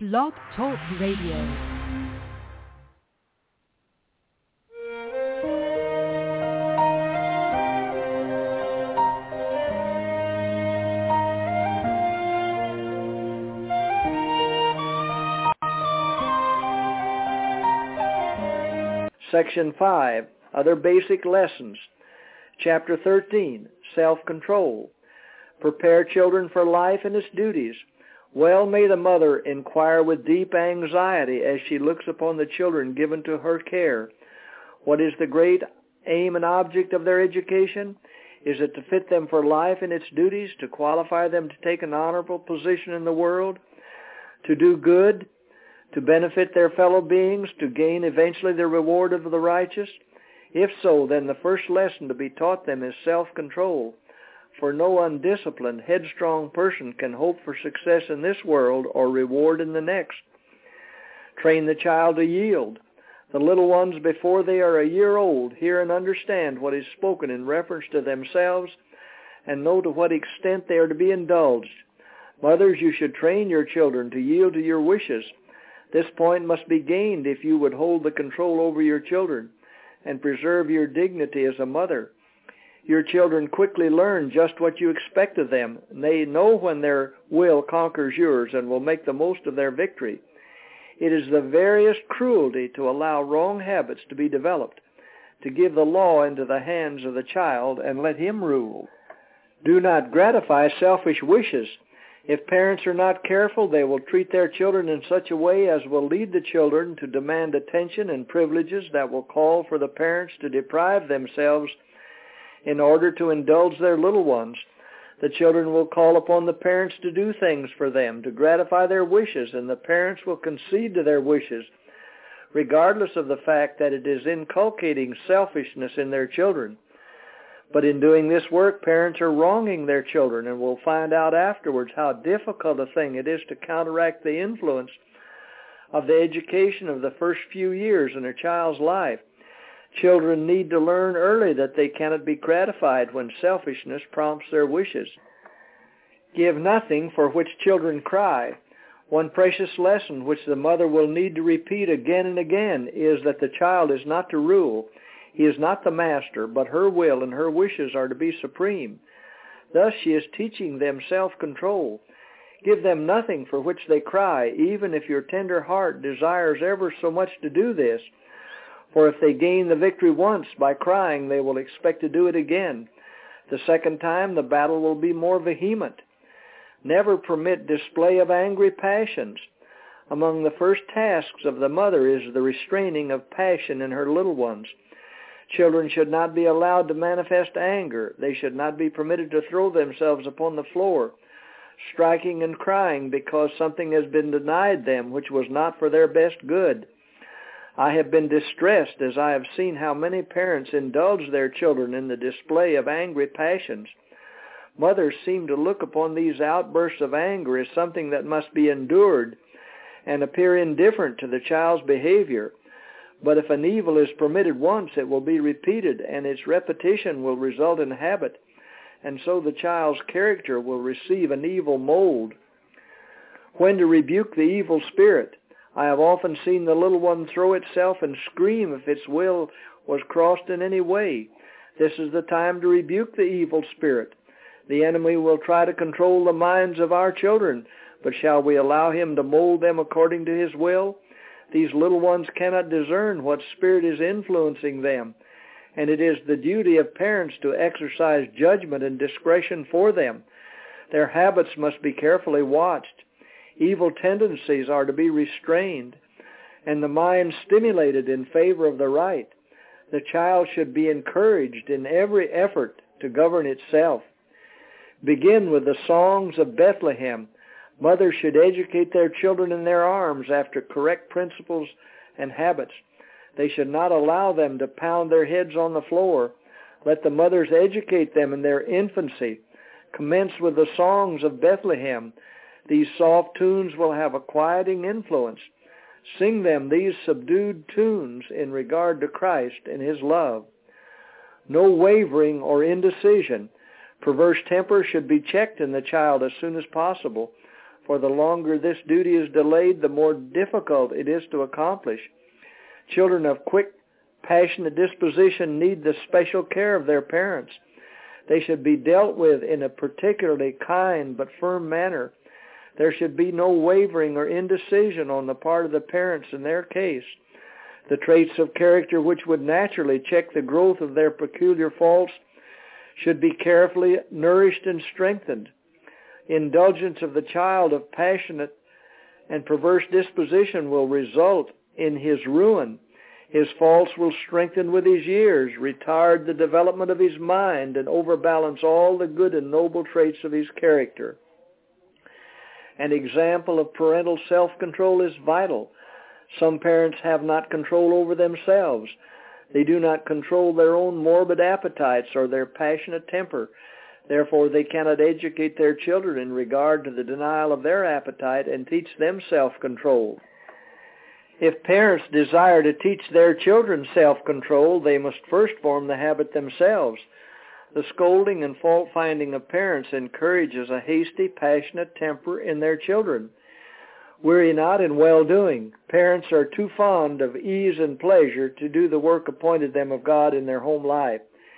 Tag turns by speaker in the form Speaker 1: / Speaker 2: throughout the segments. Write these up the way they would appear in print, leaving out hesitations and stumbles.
Speaker 1: Blog Talk Radio.
Speaker 2: Section 5, Other Basic Lessons. Chapter 13, Self-Control. Prepare children for life and its duties. Well may the mother inquire with deep anxiety as she looks upon the children given to her care. What is the great aim and object of their education? Is it to fit them for life and its duties, to qualify them to take an honorable position in the world, to do good, to benefit their fellow beings, to gain eventually the reward of the righteous? If so, then the first lesson to be taught them is self-control. For no undisciplined, headstrong person can hope for success in this world or reward in the next. Train the child to yield. The little ones, before they are a year old, hear and understand what is spoken in reference to themselves and know to what extent they are to be indulged. Mothers, you should train your children to yield to your wishes. This point must be gained if you would hold the control over your children and preserve your dignity as a mother. Your children quickly learn just what you expect of them. They know when their will conquers yours and will make the most of their victory. It is the veriest cruelty to allow wrong habits to be developed, to give the law into the hands of the child and let him rule. Do not gratify selfish wishes. If parents are not careful, they will treat their children in such a way as will lead the children to demand attention and privileges that will call for the parents to deprive themselves in order to indulge their little ones. The children will call upon the parents to do things for them, to gratify their wishes, and the parents will concede to their wishes, regardless of the fact that it is inculcating selfishness in their children. But in doing this work, parents are wronging their children and will find out afterwards how difficult a thing it is to counteract the influence of the education of the first few years in a child's life. Children need to learn early that they cannot be gratified when selfishness prompts their wishes. Give nothing for which children cry. One precious lesson which the mother will need to repeat again and again is that the child is not to rule. He is not the master, but her will and her wishes are to be supreme. Thus she is teaching them self-control. Give them nothing for which they cry, even if your tender heart desires ever so much to do this. For if they gain the victory once by crying, they will expect to do it again. The second time, the battle will be more vehement. Never permit display of angry passions. Among the first tasks of the mother is the restraining of passion in her little ones. Children should not be allowed to manifest anger. They should not be permitted to throw themselves upon the floor, striking and crying because something has been denied them which was not for their best good. I have been distressed as I have seen how many parents indulge their children in the display of angry passions. Mothers seem to look upon these outbursts of anger as something that must be endured and appear indifferent to the child's behavior. But if an evil is permitted once, it will be repeated, and its repetition will result in habit, and so the child's character will receive an evil mold. When to rebuke the evil spirit? I have often seen the little one throw itself and scream if its will was crossed in any way. This is the time to rebuke the evil spirit. The enemy will try to control the minds of our children, but shall we allow him to mold them according to his will? These little ones cannot discern what spirit is influencing them, and it is the duty of parents to exercise judgment and discretion for them. Their habits must be carefully watched. Evil tendencies are to be restrained, and the mind stimulated in favor of the right. The child should be encouraged in every effort to govern itself. Begin with the songs of Bethlehem. Mothers should educate their children in their arms after correct principles and habits. They should not allow them to pound their heads on the floor. Let the mothers educate them in their infancy. Commence with the songs of Bethlehem. These soft tunes will have a quieting influence. Sing them these subdued tunes in regard to Christ and his love. No wavering or indecision. Perverse temper should be checked in the child as soon as possible. for the longer this duty is delayed, the more difficult it is to accomplish. Children of quick, passionate disposition need the special care of their parents. They should be dealt with in a particularly kind but firm manner. There should be no wavering or indecision on the part of the parents in their case. The traits of character which would naturally check the growth of their peculiar faults should be carefully nourished and strengthened. Indulgence of the child of passionate and perverse disposition will result in his ruin. His faults will strengthen with his years, retard the development of his mind, and overbalance all the good and noble traits of his character. An example of parental self-control is vital. Some parents have not control over themselves. They do not control their own morbid appetites or their passionate temper. Therefore, they cannot educate their children in regard to the denial of their appetite and teach them self-control. If parents desire to teach their children self-control, they must first form the habit themselves. The scolding and fault-finding of parents encourages a hasty, passionate temper in their children. Weary not in well-doing. Parents are too fond of ease and pleasure to do the work appointed them of God in their home life.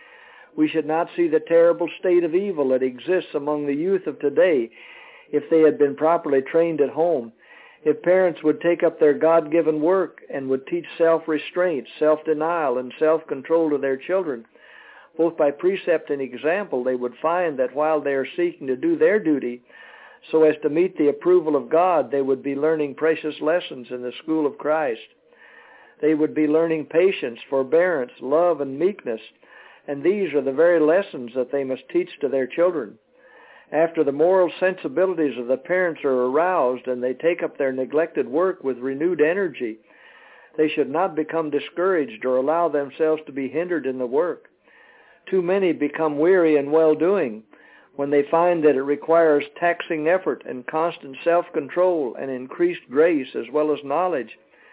Speaker 2: We should not see the terrible state of evil that exists among the youth of today if they had been properly trained at home. If parents would take up their God-given work and would teach self-restraint, self-denial, and self-control to their children, both by precept and example, they would find that while they are seeking to do their duty so as to meet the approval of God, they would be learning precious lessons in the school of Christ. They would be learning patience, forbearance, love, and meekness, and these are the very lessons that they must teach to their children. After the moral sensibilities of the parents are aroused and they take up their neglected work with renewed energy, they should not become discouraged or allow themselves to be hindered in the work. Too many become weary in well-doing when they find that it requires taxing effort and constant self-control and increased grace as well as knowledge.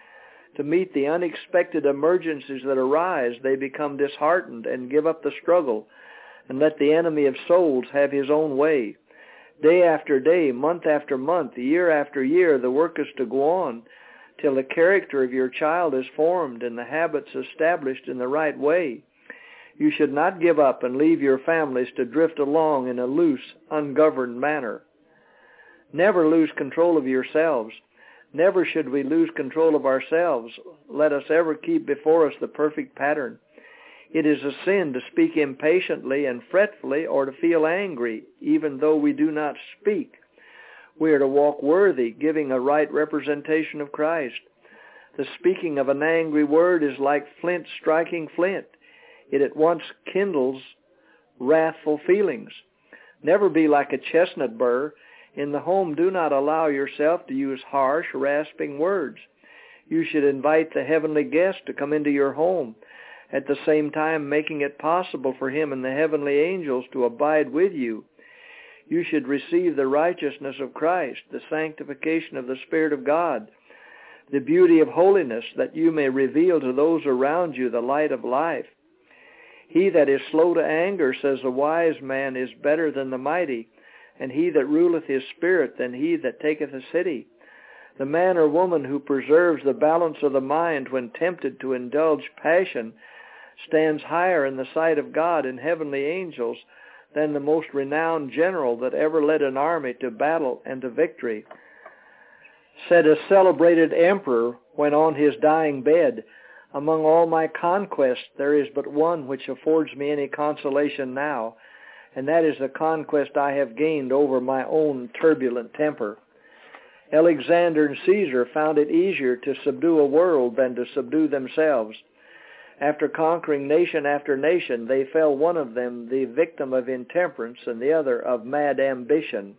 Speaker 2: To meet the unexpected emergencies that arise, they become disheartened and give up the struggle and let the enemy of souls have his own way. Day after day, month after month, year after year, the work is to go on till the character of your child is formed and the habits established in the right way. You should not give up and leave your families to drift along in a loose, ungoverned manner. Never lose control of yourselves. Never should we lose control of ourselves. Let us ever keep before us the perfect pattern. It is a sin to speak impatiently and fretfully or to feel angry, even though we do not speak. We are to walk worthy, giving a right representation of Christ. The speaking of an angry word is like flint striking flint. It at once kindles wrathful feelings. Never be like a chestnut burr. In the home, do not allow yourself to use harsh, rasping words. You should invite the heavenly guest to come into your home, at the same time making it possible for him and the heavenly angels to abide with you. You should receive the righteousness of Christ, the sanctification of the Spirit of God, the beauty of holiness, that you may reveal to those around you the light of life. He that is slow to anger, says a wise man, is better than the mighty, and he that ruleth his spirit than he that taketh a city. The man or woman who preserves the balance of the mind when tempted to indulge passion stands higher in the sight of God and heavenly angels than the most renowned general that ever led an army to battle and to victory. Said a celebrated emperor when on his dying bed, "Among all my conquests there is but one which affords me any consolation now, and that is the conquest I have gained over my own turbulent temper." Alexander and Caesar found it easier to subdue a world than to subdue themselves. After conquering nation after nation, they fell, one of them the victim of intemperance and the other of mad ambition.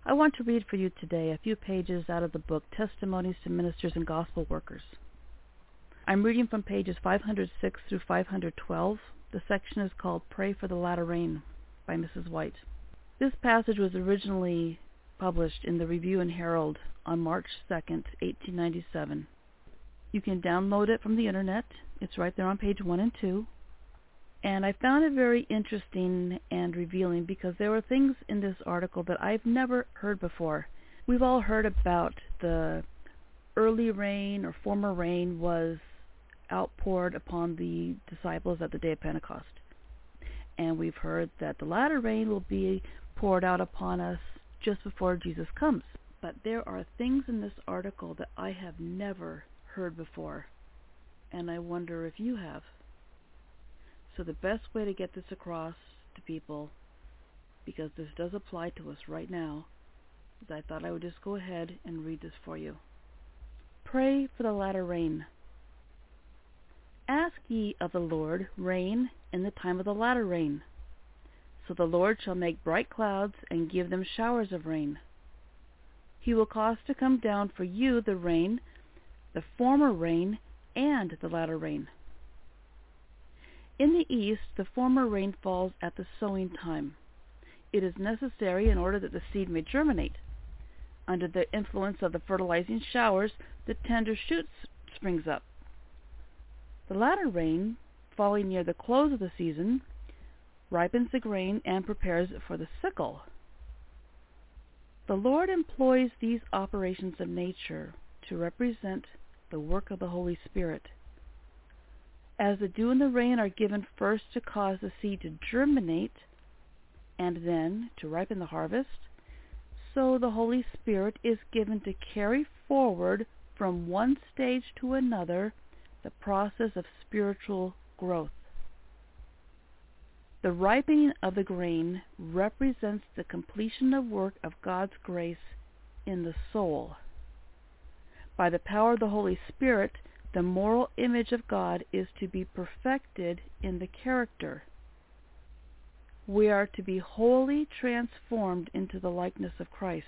Speaker 3: I want to read for you today a few pages out of the book Testimonies to Ministers and Gospel Workers. I'm reading from pages 506 through 512. The section is called Pray for the Latter Rain by Mrs. White. This passage was originally published in the Review and Herald on March 2nd, 1897. You can download it from the internet. It's right there on page 1 and 2. And I found it very interesting and revealing because there were things in this article that I've never heard before. We've all heard about the early rain or former rain was outpoured upon the disciples at the day of Pentecost. And we've heard that the latter rain will be poured out upon us just before Jesus comes. But there are things in this article that I have never heard before, and I wonder if you have. So the best way to get this across to people, because this does apply to us right now, is I thought I would just go ahead and read this for you. Pray for the latter rain. Ask ye of the Lord rain in the time of the latter rain. So the Lord shall make bright clouds and give them showers of rain. He will cause to come down for you the rain, the former rain, and the latter rain. In the east, the former rain falls at the sowing time. It is necessary in order that the seed may germinate. Under the influence of the fertilizing showers, the tender shoot springs up. The latter rain, falling near the close of the season, ripens the grain and prepares it for the sickle. The Lord employs these operations of nature to represent the work of the Holy Spirit. As the dew and the rain are given first to cause the seed to germinate and then to ripen the harvest, so the Holy Spirit is given to carry forward from one stage to another the process of spiritual growth. The ripening of the grain represents the completion of work of God's grace in the soul. By the power of the Holy Spirit, the moral image of God is to be perfected in the character. We are to be wholly transformed into the likeness of Christ.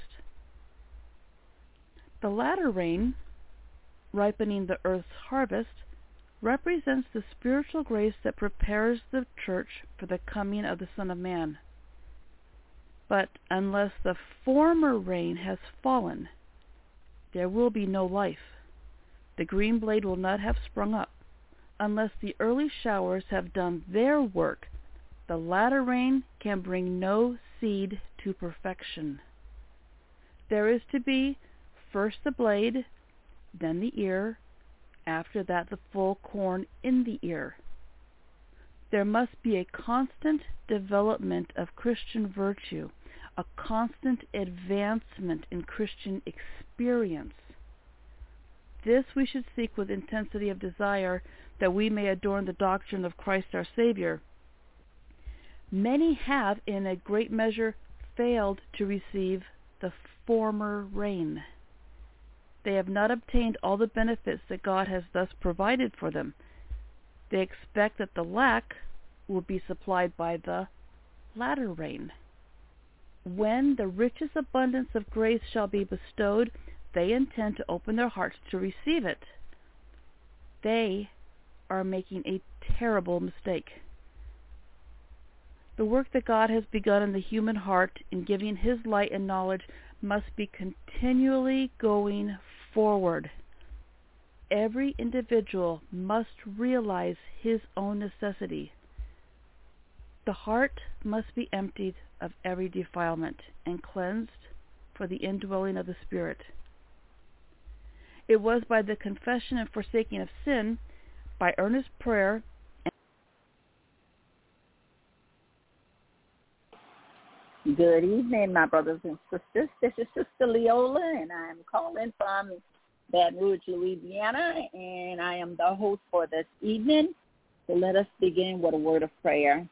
Speaker 3: The latter rain, ripening the earth's harvest, represents the spiritual grace that prepares the church for the coming of the Son of Man. But unless the former rain has fallen, there will be no life. The green blade will not have sprung up. Unless the early showers have done their work, the latter rain can bring no seed to perfection. There is to be first the blade, then the ear, after that the full corn in the ear. There must be a constant development of Christian virtue, a constant advancement in Christian experience. This we should seek with intensity of desire, that we may adorn the doctrine of Christ our Savior. Many have, in a great measure, failed to receive the former rain. They have not obtained all the benefits that God has thus provided for them. They expect that the lack will be supplied by the latter rain. When the richest abundance of grace shall be bestowed, they intend to open their hearts to receive it. They are making a terrible mistake. The work that God has begun in the human heart in giving His light and knowledge must be continually going forward. Every individual must realize his own necessity. The heart must be emptied of every defilement and cleansed for the indwelling of the Spirit. It was by the confession and forsaking of sin, by earnest prayer,
Speaker 4: Good evening, my brothers and sisters. This is Sister Leola, and I'm calling from Baton Rouge, Louisiana, and I am the host for this evening. So let us begin with a word of prayer.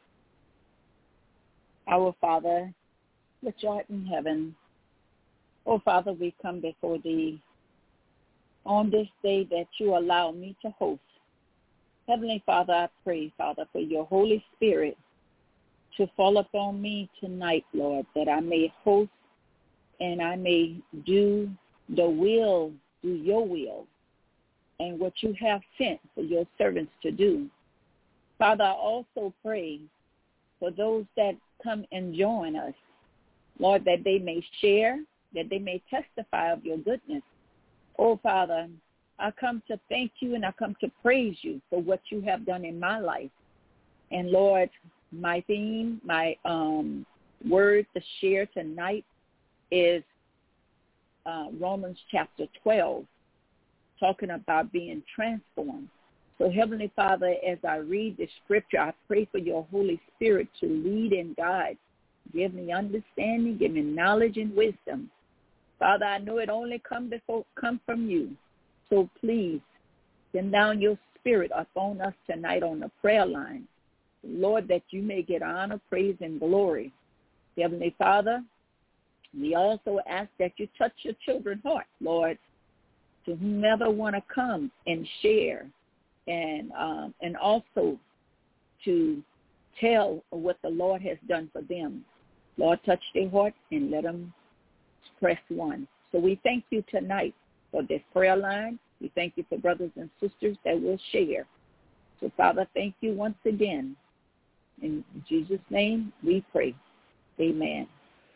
Speaker 4: Our Father, which art in heaven, oh Father, we come before Thee on this day that You allow me to host. Heavenly Father, I pray, Father, for Your Holy Spirit to fall upon me tonight, Lord, that I may host and I may do your will, and what you have sent for your servants to do. Father, I also pray for those that come and join us, Lord, that they may share, that they may testify of your goodness. Oh, Father, I come to thank you and I come to praise you for what you have done in my life. And, Lord, my theme, my word to share tonight is Romans chapter 12, talking about being transformed. So, Heavenly Father, as I read the scripture, I pray for your Holy Spirit to lead and guide. Give me understanding, give me knowledge and wisdom. Father, I know it only come from you. So please send down your spirit upon us tonight on the prayer line. Lord, that you may get honor, praise, and glory. Heavenly Father, we also ask that you touch your children's heart, Lord, to whomever want to come and share and also to tell what the Lord has done for them. Lord, touch their heart and let them press one. So we thank you tonight for this prayer line. We thank you for brothers and sisters that will share. So, Father, thank you once again. In Jesus' name we pray. Amen.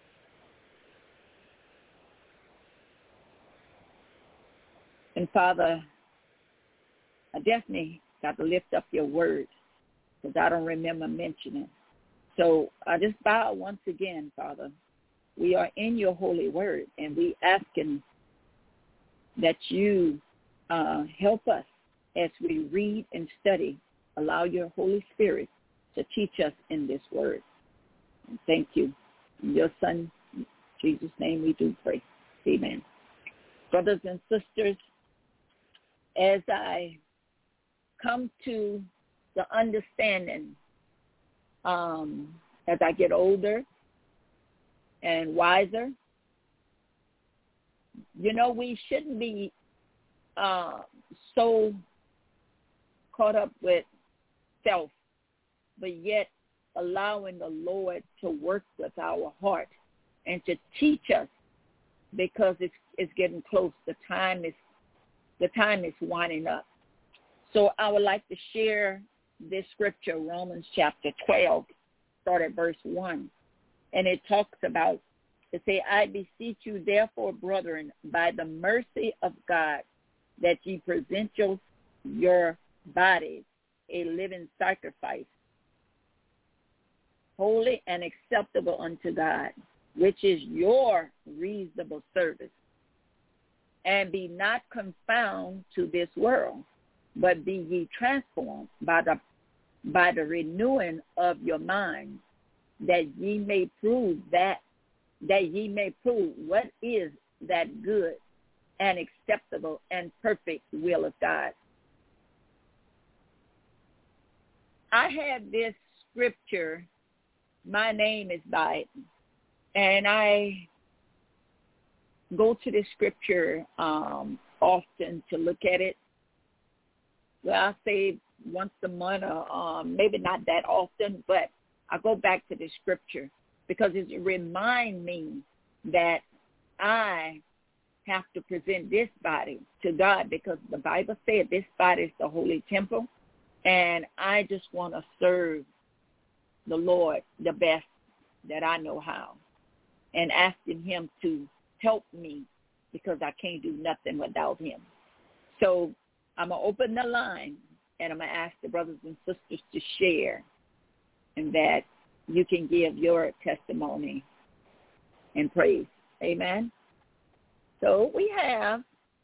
Speaker 4: And, Father, I definitely got to lift up your word because I don't remember mentioning. So I just bow once again, Father. We are in your holy word, and we asking that you help us as we read and study. Allow your Holy Spirit to teach us in this word. And thank you. In your Son, Jesus' name, we do pray. Amen. Brothers and sisters, as I come to the understanding as I get older and wiser, we shouldn't be so caught up with self, but yet allowing the Lord to work with our heart and to teach us, because it's getting close. The time is winding up. So I would like to share this scripture, Romans chapter 12, start at verse 1. And it talks about, it say, I beseech you, therefore, brethren, by the mercy of God, that ye present your bodies a living sacrifice, holy and acceptable unto God, which is your reasonable service. And be not confounded to this world, but be ye transformed by the renewing of your mind, that ye may prove what is that good and acceptable and perfect will of God. I had this scripture, my name is by it, and I go to this scripture often to look at it. Well, I say once a month, or maybe not that often, but I go back to this scripture because it reminds me that I have to present this body to God, because the Bible said this body is the holy temple, and I just want to serve the Lord the best that I know how, and asking him to help me, because I can't do nothing without him. So I'm going to open the line, and I'm going to ask the brothers and sisters to share, and that you can give your testimony and praise. Amen. So we have,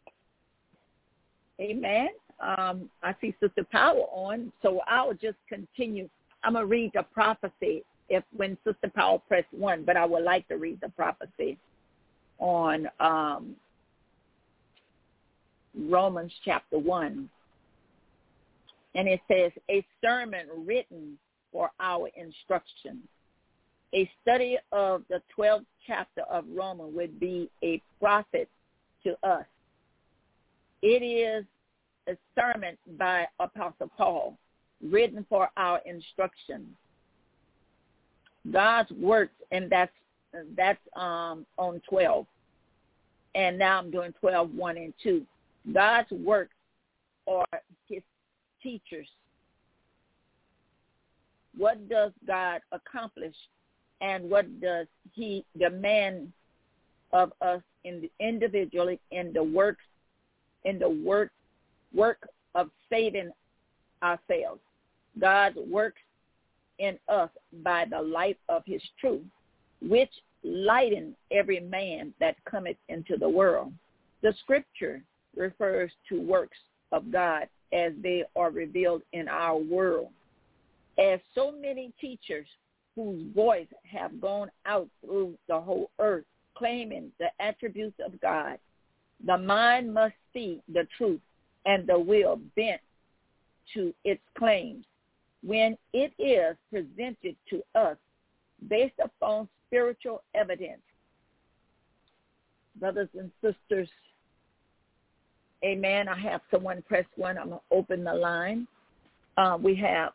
Speaker 4: amen. I see Sister Power on, so I'll just continue. I'm going to read the prophecy when Sister Power press 1, but I would like to read the prophecy on Romans chapter 1. And it says, a sermon written for our instruction. A study of the 12th chapter of Romans would be a profit to us. It is a sermon by Apostle Paul, written for our instruction. God's works, and that's on 12. and now I'm doing 12:1 and 2. God's work are his teachers. What does God accomplish, and what does he demand of us individually in the work of saving ourselves? God works in us by the light of his truth, which lighten every man that cometh into the world. The scripture refers to works of God as they are revealed in our world. As so many teachers whose voice have gone out through the whole earth claiming the attributes of God, the mind must see the truth and the will bent to its claims. When it is presented to us based upon spiritual evidence. Brothers and sisters, amen. I have someone press 1. I'm going to open the line. We have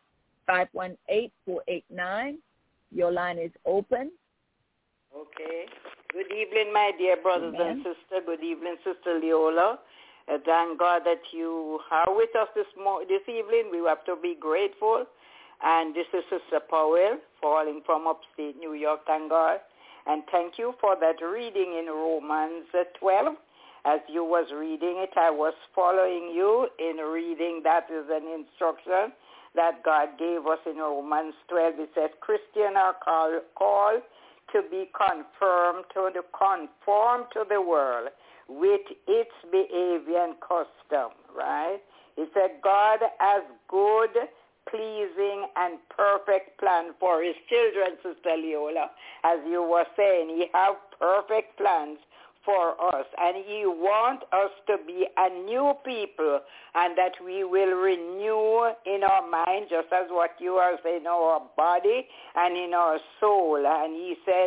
Speaker 4: 518-489. Your line is open.
Speaker 5: Okay. Good evening, my dear brothers
Speaker 4: Amen.
Speaker 5: and sisters. Good evening, Sister Leola. Thank God that you are with us this evening. We have to be grateful. And this is Sister Powell, calling from upstate New York, thank God. And thank you for that reading in Romans 12. As you was reading it, I was following you in reading. That is an instruction that God gave us in Romans 12. It says, Christians are called to be conformed to the world with its behavior and custom, right? It said God has good, pleasing, and perfect plan for his children, Sister Leola. As you were saying, he have perfect plans for us, and he wants us to be a new people, and that we will renew in our mind, just as what you are saying, in our body and in our soul. And he said,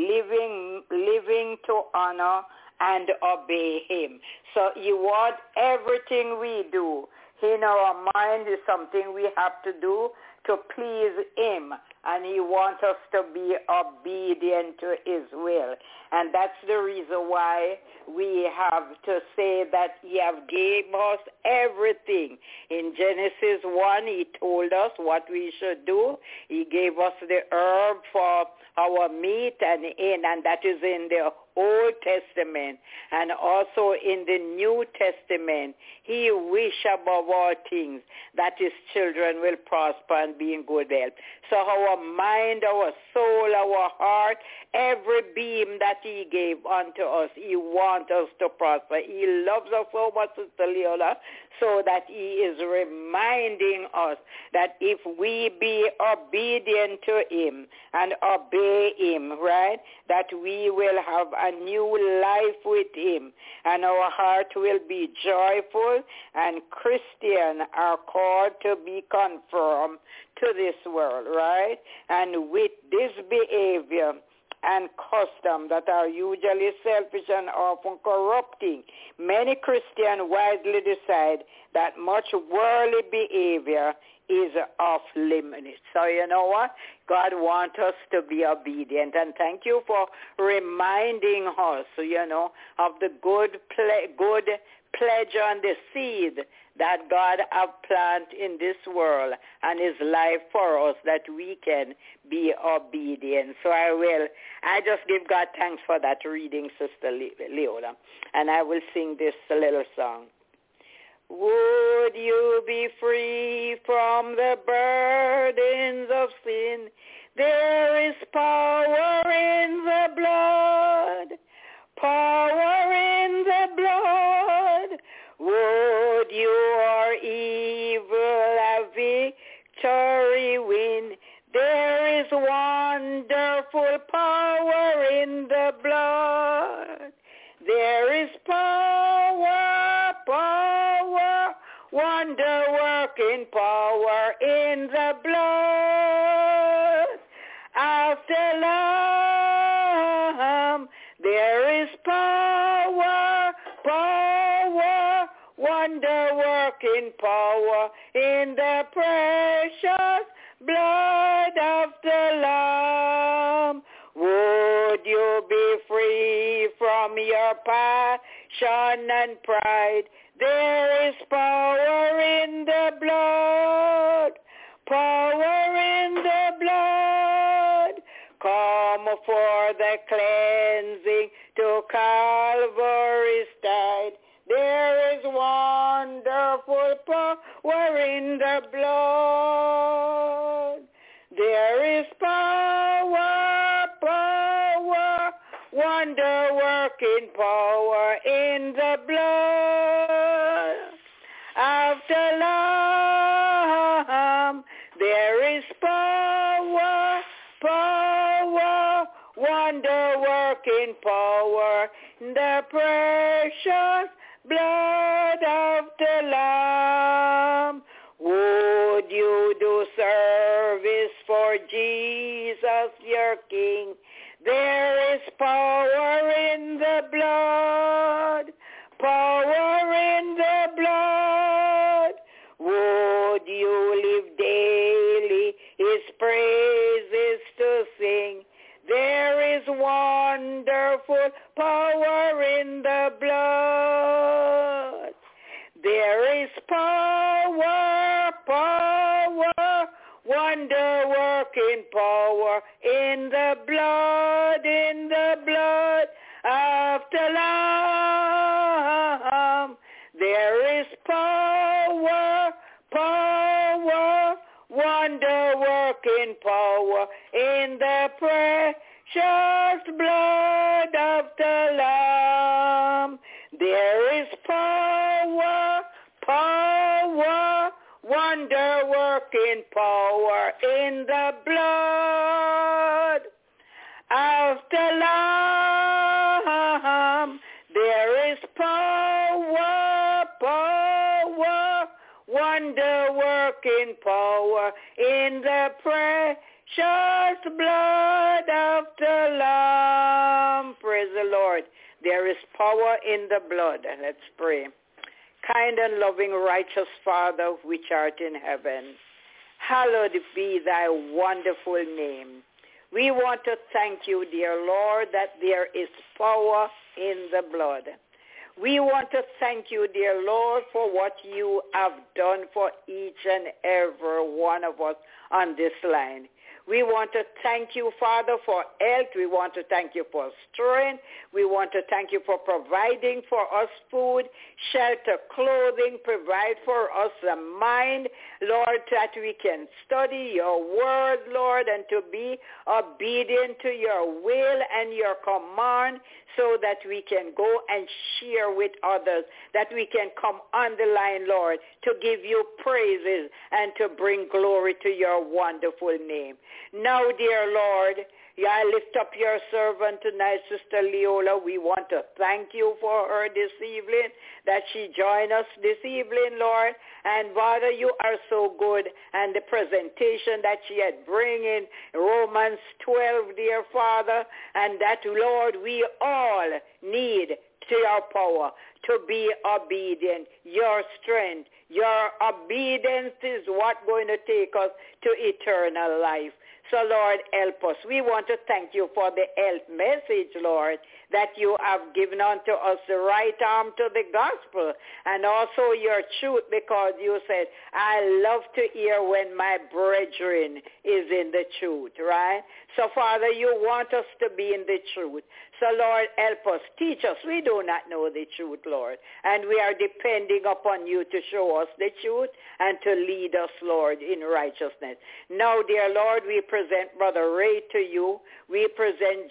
Speaker 5: living to honor and obey him. So he wants everything we do in our mind is something we have to do to please him, and he wants us to be obedient to his will. And that's the reason why we have to say that he have gave us everything. In Genesis 1, he told us what we should do. He gave us the herb for our meat, and that is in the Old Testament, and also in the New Testament. He wish above all things that his children will prosper and be in good health. So our mind, our soul, our heart, every being that he gave unto us, he wants us to prosper. He loves us so much, Sister Leola, so that he is reminding us that if we be obedient to him and obey him, right, that we will have a new life with him, and our heart will be joyful, and Christians are called to be conformed to this world, right? And with this behavior and custom that are usually selfish and often corrupting, many Christians wisely decide that much worldly behavior is off limits. So you know what? God wants us to be obedient. And thank you for reminding us, of the good pleasure and the seed that God have planted in this world and his life for us, that we can be obedient. So I just give God thanks for that reading, Sister Leola. And I will sing this little song. Would you be free from the burdens of sin? There is power in the blood, power in the blood. Would your evil have victory win? There is wonderful power in the blood. There is power, power, wonder-working power in the blood. After Lamb, there is power, power, wonder-working power in the precious blood of the Lamb. Would you to be free from your passion and pride. There is power in the blood, power in the blood. Come for the cleansing to Calvary's tide. There is wonderful power in the blood. There is power, power, wonder-working power in the blood. After Lamb, there is power, power, wonder-working power in the precious blood of the Lamb. Would you do service for Jesus your King? There is power in the blood, power in the blood. Would you live daily his praises to sing? There is wonderful power in the blood. There is power, power, wonder-working power in the blood of the Lamb. There is power, power, wonder-working power in the precious blood of the Lamb. There is power, power, wonder-working power in the blood of the Lamb. There is power, power, wonder-working power in the precious blood of the Lamb. Praise the Lord. There is power in the blood. Let's pray. Kind and loving, righteous Father, which art in heaven, hallowed be thy wonderful name. We want to thank you, dear Lord, that there is power in the blood. We want to thank you, dear Lord, for what you have done for each and every one of us on this line. We want to thank you, Father, for health. We want to thank you for strength. We want to thank you for providing for us food, shelter, clothing, provide for us a mind, Lord, that we can study your word, Lord, and to be obedient to your will and your command so that we can go and share with others, that we can come on the line, Lord, to give you praises and to bring glory to your wonderful name. Now, dear Lord, I lift up your servant tonight, Sister Leola. We want to thank you for her this evening, that she joined us this evening, Lord. And Father, you are so good. And the presentation that she had bring in Romans 12, dear Father, and that, Lord, we all need your power to be obedient, your strength. Your obedience is what going to take us to eternal life. So, Lord, help us. We want to thank you for the health message, Lord, that you have given unto us the right arm to the gospel and also your truth, because you said, I love to hear when my brethren is in the truth, right? So, Father, you want us to be in the truth. So, Lord, help us. Teach us. We do not know the truth, Lord, and we are depending upon you to show us the truth and to lead us, Lord, in righteousness. Now, dear Lord, we present Brother Ray to you. We present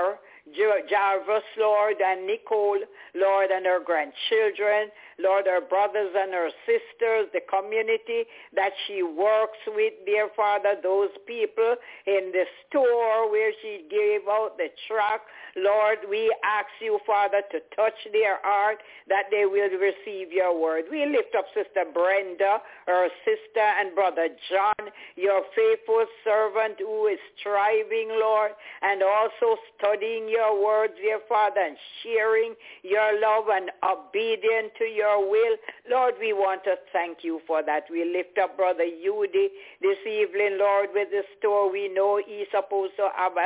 Speaker 5: Jarvis, Lord, and Nicole, Lord, and her grandchildren, Lord, her brothers and her sisters, the community that she works with, dear Father, those people in the store where she gave out the tract. Lord, we ask you, Father, to touch their heart that they will receive your word. We lift up Sister Brenda, her sister, and Brother John, your faithful servant who is striving, Lord, and also studying your words, dear Father, and sharing your love and obedient to your will. Lord, we want to thank you for that. We lift up Brother Yudi this evening, Lord, with the store. We know he's supposed to have a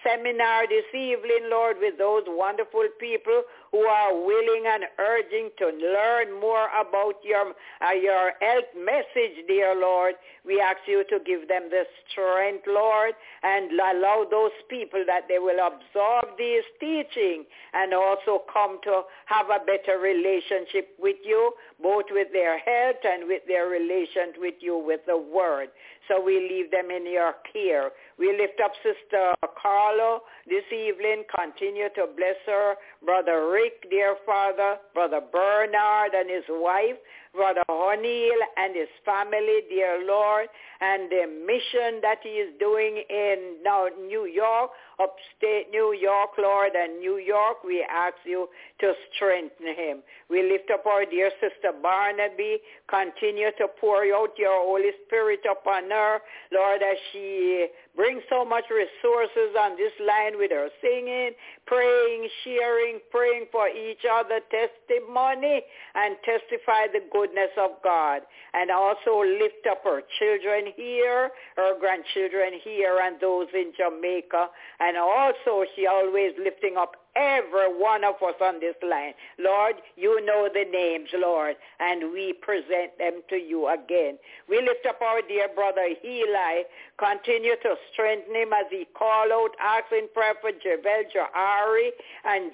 Speaker 5: seminar this evening, Lord, with those wonderful people who are willing and urging to learn more about your health message, dear Lord. We ask you to give them the strength, Lord, and allow those people that they will absorb these teaching and also come to have a better relationship with you, both with their health and with their relation with you with the word. So we leave them in your care. We lift up Sister Carlo this evening. Continue to bless her. Brother Rick, dear Father. Brother Bernard and his wife. Brother O'Neill and his family, dear Lord, and the mission that he is doing in now New York, upstate New York, Lord, and New York, we ask you to strengthen him. We lift up our dear Sister Barnaby. Continue to pour out your Holy Spirit upon her, Lord, as she brings so much resources on this line with her singing, praying, sharing, praying for each other, testimony, and testify the goodness of God. And also lift up her children here, her grandchildren here, and those in Jamaica. And also she always lifting up every one of us on this line. Lord, you know the names, Lord, and we present them to you again. We lift up our dear brother Eli. Continue to strengthen him as he call out, asking prayer for Javel Jahari and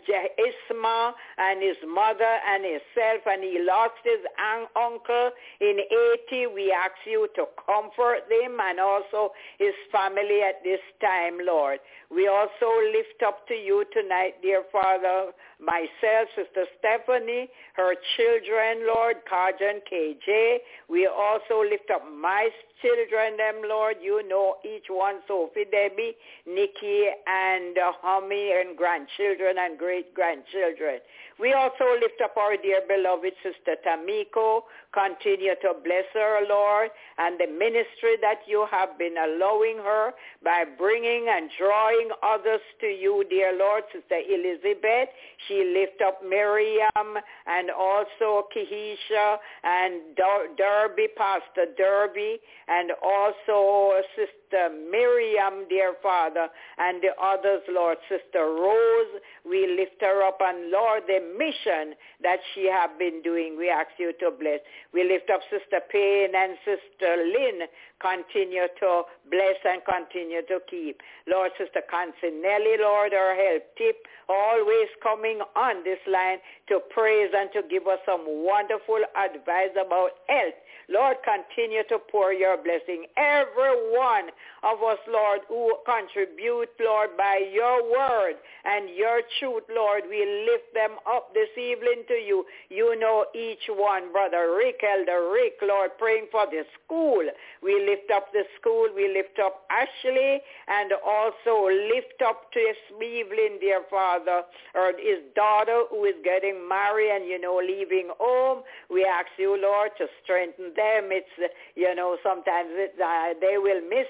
Speaker 5: Isma and his mother and himself, and he lost his uncle in Haiti. We ask you to comfort them and also his family at this time, Lord. We also lift up to you tonight, dear Father, myself, Sister Stephanie, her children, Lord, Kajan, KJ. We also lift up my children, them, Lord. You know each one, Sophie, Debbie, Nikki, and Homie, and grandchildren and great-grandchildren. We also lift up our dear beloved Sister Tamiko. Continue to bless her, Lord, and the ministry that you have been allowing her by bringing and drawing others to you, dear Lord. Sister Elizabeth, she lift up Miriam and also Kehisha and Derby, Pastor Derby, and also Sister Miriam, dear Father, and the others, Lord. Sister Rose, we lift her up, and Lord, the mission that she have been doing, we ask you to bless. We lift up Sister Payne and Sister Lynn. Continue to bless and continue to keep. Lord, Sister Consinelli, Lord, our help tip, always coming on this line to praise and to give us some wonderful advice about health. Lord, continue to pour your blessing. Every one of us, Lord, who contribute, Lord, by your word and your truth, Lord, we lift them up this evening to you. You know each one, Brother Rick, Elder Rick, Lord, praying for the school. We lift up the school. We lift up Ashley and also lift up to this evening, dear Father, or his daughter who is getting married and, leaving home. We ask you, Lord, to strengthen them. It's, sometimes they will miss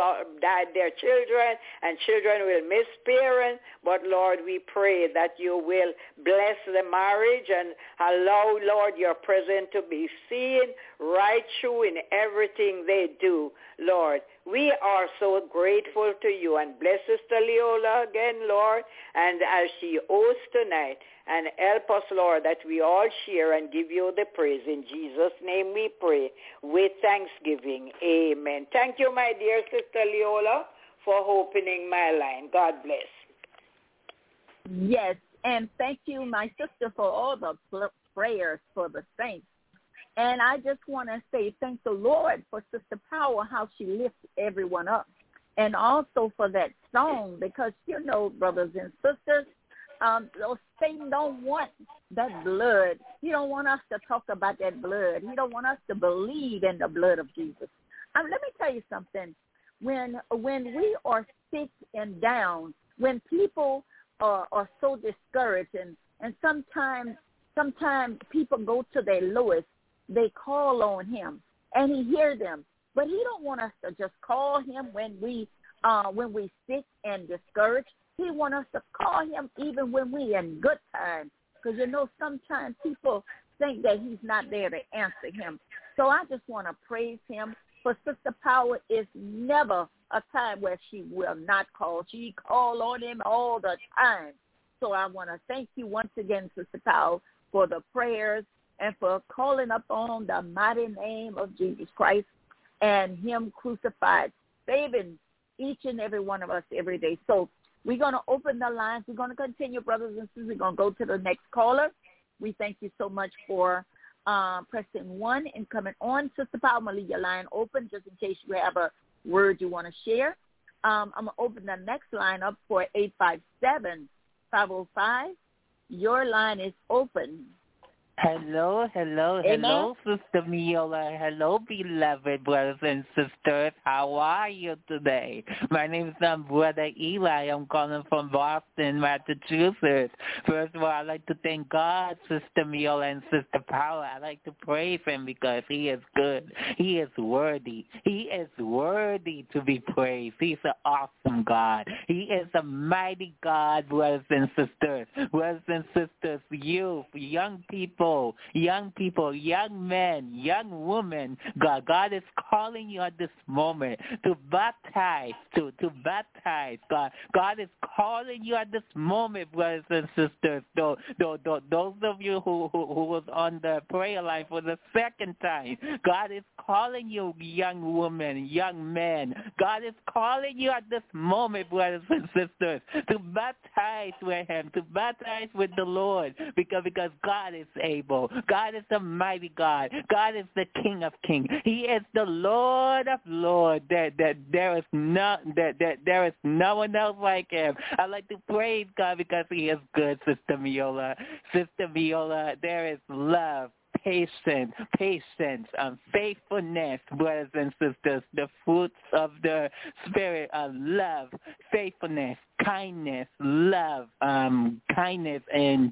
Speaker 5: their children and children will miss parents. But, Lord, we pray that you will bless the marriage and allow, Lord, your presence to be seen right through in everything they do, Lord. We are so grateful to you, and bless Sister Leola again, Lord, and as she hosts tonight, and help us, Lord, that we all share and give you the praise. In Jesus' name we pray with thanksgiving. Amen. Thank you, my dear Sister Leola, for opening my line. God bless.
Speaker 4: Yes, and thank you, my sister, for all the prayers for the saints. And I just want to say thank the Lord for Sister Power, how she lifts everyone up. And also for that song, because, brothers and sisters, Satan don't want that blood. He don't want us to talk about that blood. He don't want us to believe in the blood of Jesus. Let me tell you something. When we are sick and down, when people are so discouraged, and sometimes people go to their lowest, they call on him, and he hears them. But he don't want us to just call him when we sick and discouraged. He wants us to call him even when we in good times, because sometimes people think that he's not there to answer him. So I just want to praise him For Sister Power is never a time where she will not call. She call on him all the time. So I want to thank you once again, Sister Power, for the prayers and for calling upon the mighty name of Jesus Christ and him crucified, saving each and every one of us every day. So we're going to open the lines. We're going to continue, brothers and sisters. We're going to go to the next caller. We thank you so much for pressing 1 and coming on. Sister Power, I'm going to leave your line open just in case you have a word you want to share. I'm going to open the next line up for 857-505. Your line is open.
Speaker 6: Hello, Sister Miola. Hello, beloved brothers and sisters. How are you today? My name is Brother Eli. I'm calling from Boston, Massachusetts. First of all, I'd like to thank God, Sister Miola and Sister Paula. I'd like to praise him because he is good. He is worthy. He is worthy to be praised. He's an awesome God. He is a mighty God, brothers and sisters. Brothers and sisters, youth, young people, young men, young women. God is calling you at this moment to baptize, to baptize. God is calling you at this moment, brothers and sisters. Those of you who was on the prayer line for the second time, God is calling you, young women, young men. God is calling you at this moment, brothers and sisters, to baptize with him, to baptize with the Lord, because God is able. God is the mighty God. God is the King of Kings. He is the Lord of Lords. There is no one else like him. I like to praise God because he is good, Sister Miola. Sister Miola, there is love, patience, faithfulness, brothers and sisters. The fruits of the Spirit are love, faithfulness, kindness, love, kindness, and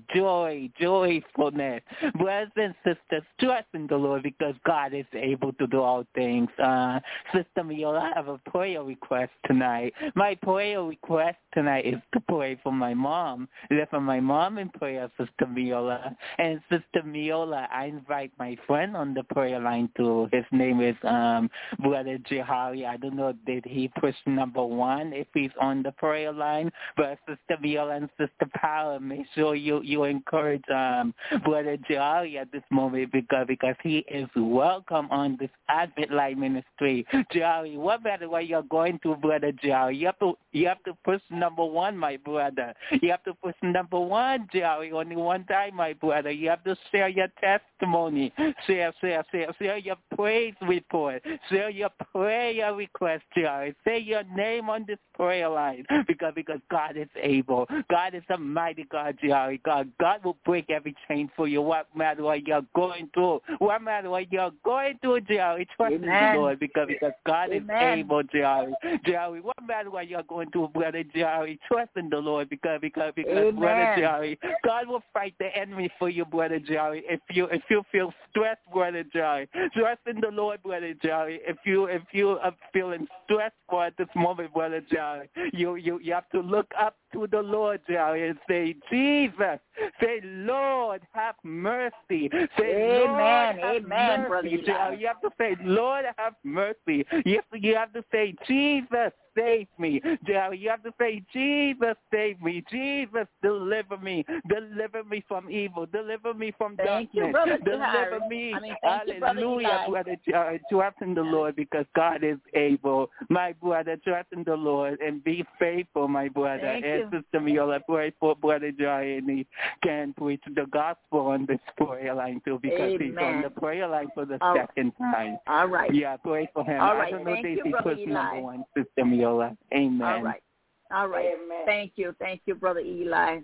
Speaker 6: joyfulness. Brothers and sisters, trust in the Lord because God is able to do all things. Sister Miola, I have a prayer request tonight. My prayer request tonight is to pray for my mom. Lift my mom in prayer, Sister Miola. And Sister Miola, I invite my friend on the prayer line too. His name is Brother Jihari. I don't know, did he push number 1 if he's on the prayer line? But Sister Viola and Sister Paula, make sure you encourage Brother Jihari at this moment because he is welcome on this Advent Light Ministry. Jihari, what matter what you're going through, Brother Jihari? You have to push number 1, my brother. You have to push number 1, Jihari, only one time, my brother. You have to share your testimony. Share your praise report. Share your prayer request, Jihari. Say your name on this prayer line because God is able. God is a mighty God, Jihari. God will break every chain for you. What matter what you're going through? What matter what you're going through, Jihari? Trust in the Lord because God is able, Jihari. Jihari, what matter what you're going through, Brother Jihari? Trust in the Lord because Brother Jihari, God will fight the enemy for you, Brother Jihari. If you feel stressed, Brother Jihari, trust in the Lord, Brother Jihari. If you are feeling stressed at this moment, Brother Jihari, you have to look up to the Lord, Jihari, and say, Jesus. Say, Lord, have mercy. Say, Lord, have mercy, Jihari. You have to say, Lord, have mercy. You have to say, Jesus, save me. Jihari, you have to say, Jesus, save me. Jesus, deliver me. Deliver me from evil. Deliver me from darkness. Deliver me. Hallelujah, Brother Jihari. Trust in the Lord because God is able. My brother, trust in the Lord and be faithful, my brother. And Sister Miola, pray for Brother Jihari, and he can preach the gospel on this prayer line too because he's on the prayer line for the second time.
Speaker 4: All right.
Speaker 6: Yeah, pray for him.
Speaker 4: All right.
Speaker 6: I don't know if he puts number 1, Sister Miola. Amen.
Speaker 4: All right. Amen. Thank you, Brother Eli.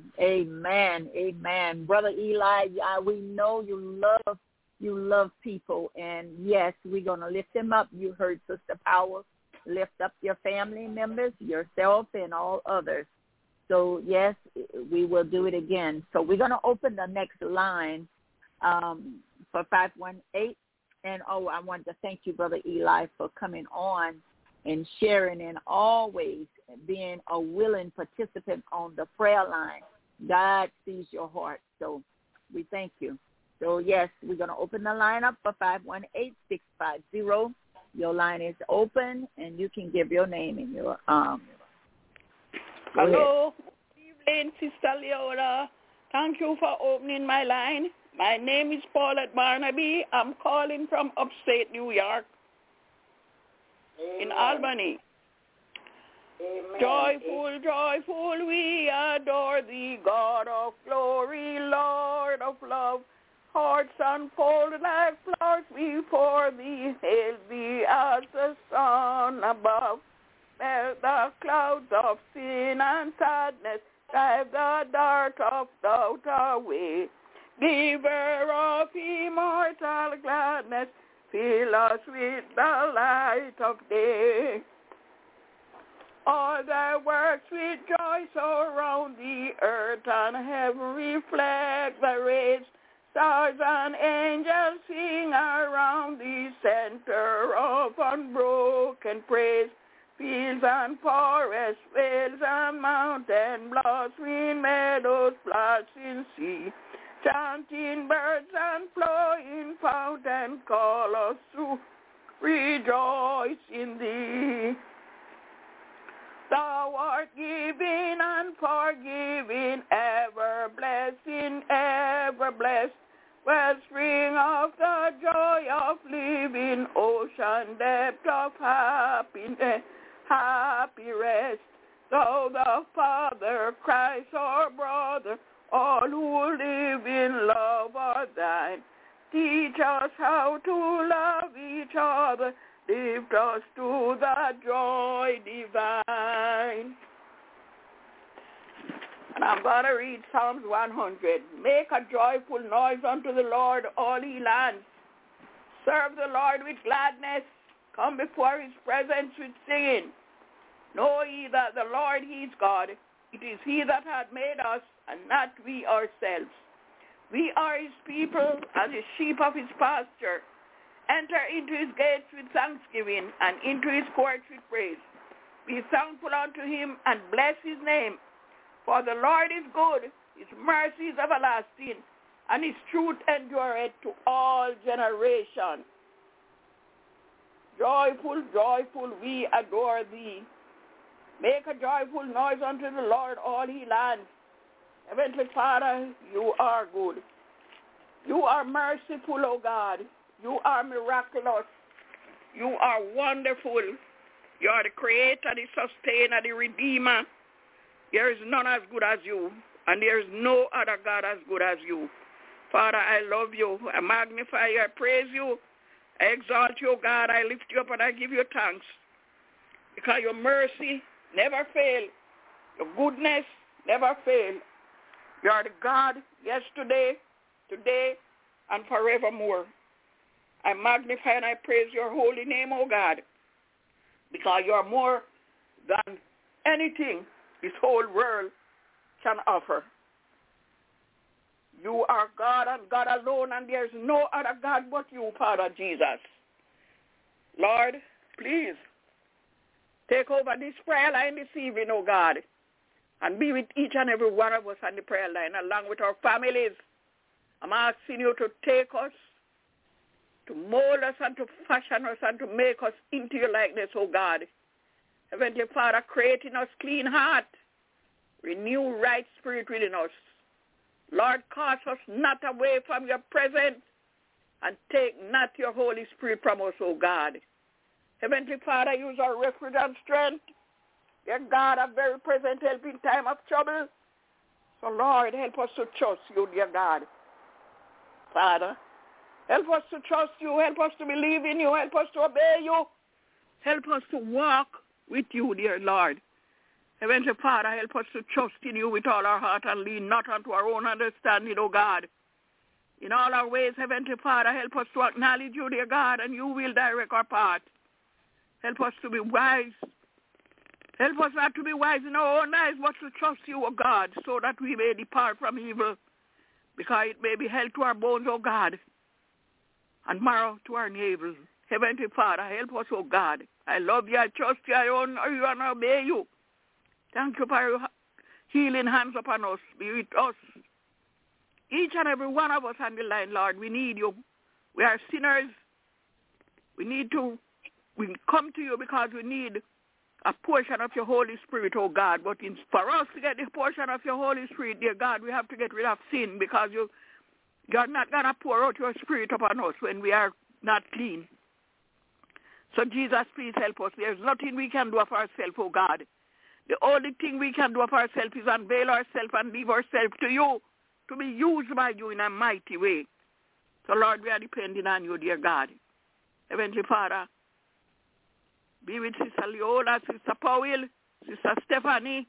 Speaker 4: Amen. Brother Eli, we know you love people, and yes, we're gonna lift them up. You heard Sister Power. Lift up your family members, yourself, and all others. So, yes, we will do it again. So we're going to open the next line for 518. And, I want to thank you, Brother Eli, for coming on and sharing and always being a willing participant on the prayer line. God sees your heart. So we thank you. So, yes, we're going to open the line up for 518-650. Your line is open, and you can give your name and your
Speaker 7: Hello. Good evening, Sister Leola. Thank you for opening my line. My name is Paulette Barnaby. I'm calling from upstate New York. Amen. In Albany. Amen. Joyful, joyful, we adore thee, God of glory, Lord of love. Hearts unfolded like flowers before thee, hail thee as the sun above. Melt the clouds of sin and sadness, drive the dart of doubt away. Giver of immortal gladness, fill us with the light of day. All thy works with joy surround the earth, and heaven reflect the rays. Stars and angels sing around the center of unbroken praise. Fields and forests, vales and mountain, blossoming meadows, flashing sea. Chanting birds and flowing fountain call us to rejoice in thee. Thou art giving and forgiving, ever blessing, ever blessed. Wellspring of the joy of living, ocean depth of happiness, happy rest. Thou the Father, Christ our brother, all who live in love are thine. Teach us how to love each other, lift us to the joy divine. And I'm going to read Psalms 100. Make a joyful noise unto the Lord, all ye lands. Serve the Lord with gladness. Come before his presence with singing. Know ye that the Lord, he is God. It is he that hath made us, and not we ourselves. We are his people, and the sheep of his pasture. Enter into his gates with thanksgiving, and into his courts with praise. Be thankful unto him, and bless his name. For the Lord is good, his mercy is everlasting, and his truth endureth to all generations. Joyful, joyful, we adore thee. Make a joyful noise unto the Lord, all ye lands. Heavenly Father, you are good. You are merciful, O God. You are miraculous. You are wonderful. You are the creator, the sustainer, the redeemer. There is none as good as you, and there is no other God as good as you. Father, I love you. I magnify you. I praise you. I exalt you, God. I lift you up, and I give you thanks. Because your mercy never fail. Your goodness never fail. You are the God yesterday, today, and forevermore. I magnify and I praise your holy name, O God, because you are more than anything this whole world can offer. You are God and God alone, and there is no other God but you, Father Jesus. Lord, please take over this prayer line this evening, O God, and be with each and every one of us on the prayer line, along with our families. I'm asking you to take us, to mold us and to fashion us and to make us into your likeness, O God. Heavenly Father, create in us clean heart, renew right spirit within us. Lord, cast us not away from your presence, and take not your Holy Spirit from us, O God. Heavenly Father, use our refuge and strength. Dear God, a very present help in time of trouble. So, Lord, help us to trust you, dear God. Father, help us to trust you. Help us to believe in you. Help us to obey you. Help us to walk with you, dear Lord. Heavenly Father, help us to trust in you with all our heart and lean not unto our own understanding, O God. In all our ways, Heavenly Father, help us to acknowledge you, dear God, and you will direct our path. Help us to be wise. Help us not to be wise in our own eyes, but to trust you, O God, so that we may depart from evil, because it may be health to our bones, O God, and marrow to our navel. Heavenly Father, help us, O God. I love you, I trust you, I honor you, and I obey you. Thank you for your healing hands upon us. Be with us. Each and every one of us on the line, Lord, we need you. We are sinners. We need to we come to you because we need a portion of your Holy Spirit, oh God. But for us to get the portion of your Holy Spirit, dear God, we have to get rid of sin, because you're not going to pour out your Spirit upon us when we are not clean. So Jesus, please help us. There's nothing we can do of ourselves, oh God. The only thing we can do of ourselves is unveil ourselves and leave ourselves to you, to be used by you in a mighty way. So, Lord, we are depending on you, dear God. Heavenly Father, be with Sister Leola, Sister Powell, Sister Stephanie,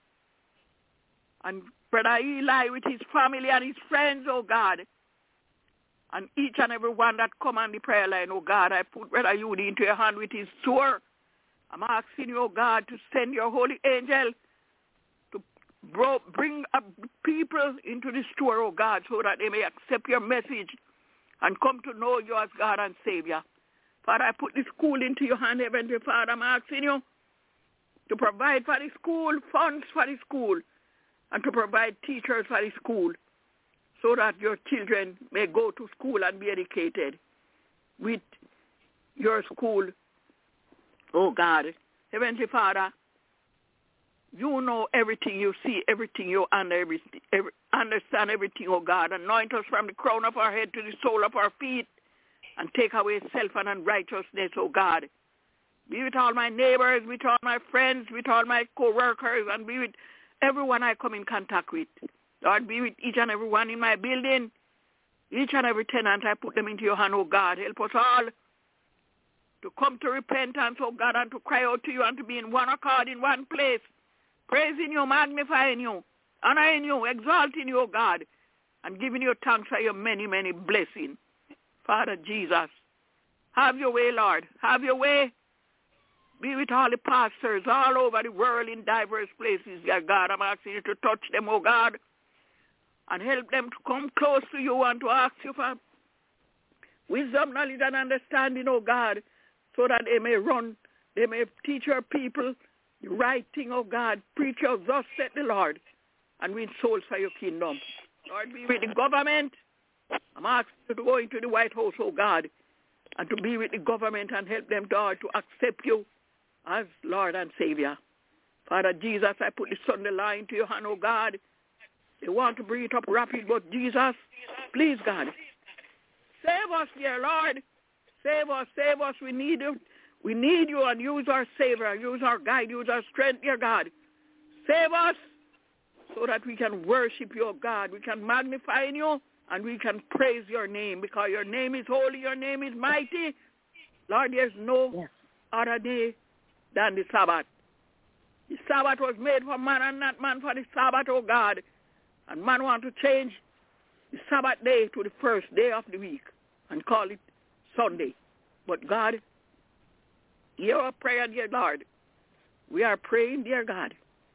Speaker 7: and Brother Eli with his family and his friends, oh God. And each and every one that come on the prayer line, oh God, I put Brother Yudi into your hand with his sword. I'm asking you, oh God, to send your holy angel to bring up people into the store, oh God, so that they may accept your message and come to know you as God and Savior. Father, I put the school into your hand, Heavenly Father. I'm asking you to provide for the school, funds for the school, and to provide teachers for the school, so that your children may go to school and be educated with your school, oh God. Heavenly Father, you know everything, you see everything, you understand everything, oh God. Anoint us from the crown of our head to the sole of our feet, and take away self and unrighteousness, oh God. Be with all my neighbors, with all my friends, with all my co-workers, and be with everyone I come in contact with. Lord, be with each and every one in my building, each and every tenant. I put them into your hand, oh God. Help us all to come to repentance, oh God, and to cry out to you and to be in one accord, in one place, praising you, magnifying you, honoring you, exalting you, oh God, and giving you thanks for your many, many blessings. Father Jesus, have your way, Lord. Have your way. Be with all the pastors all over the world in diverse places, dear God. I'm asking you to touch them, oh God, and help them to come close to you and to ask you for wisdom, knowledge, and understanding, oh God, so that they may teach your people the right thing, oh God. Preach of thus said the Lord, and win souls for your kingdom. Lord, be with the government. I'm asking you to go into the White House, oh God, and to be with the government and help them, Lord, to accept you as Lord and Savior. Father Jesus, I put the Sunday law into your hand, oh God. They want to bring it up rapid, but Jesus, please, God, save us, dear Lord. Save us, save us. We need you. We need you, and use our Savior, use our guide, use our strength, dear God. Save us so that we can worship you, oh God. We can magnify you, and we can praise your name, because your name is holy, your name is mighty. Lord, there's no other day than the Sabbath. The Sabbath was made for man and not man for the Sabbath, oh God. And man want to change the Sabbath day to the first day of the week and call it Sunday. But God, hear our prayer, dear Lord. We are praying, dear God.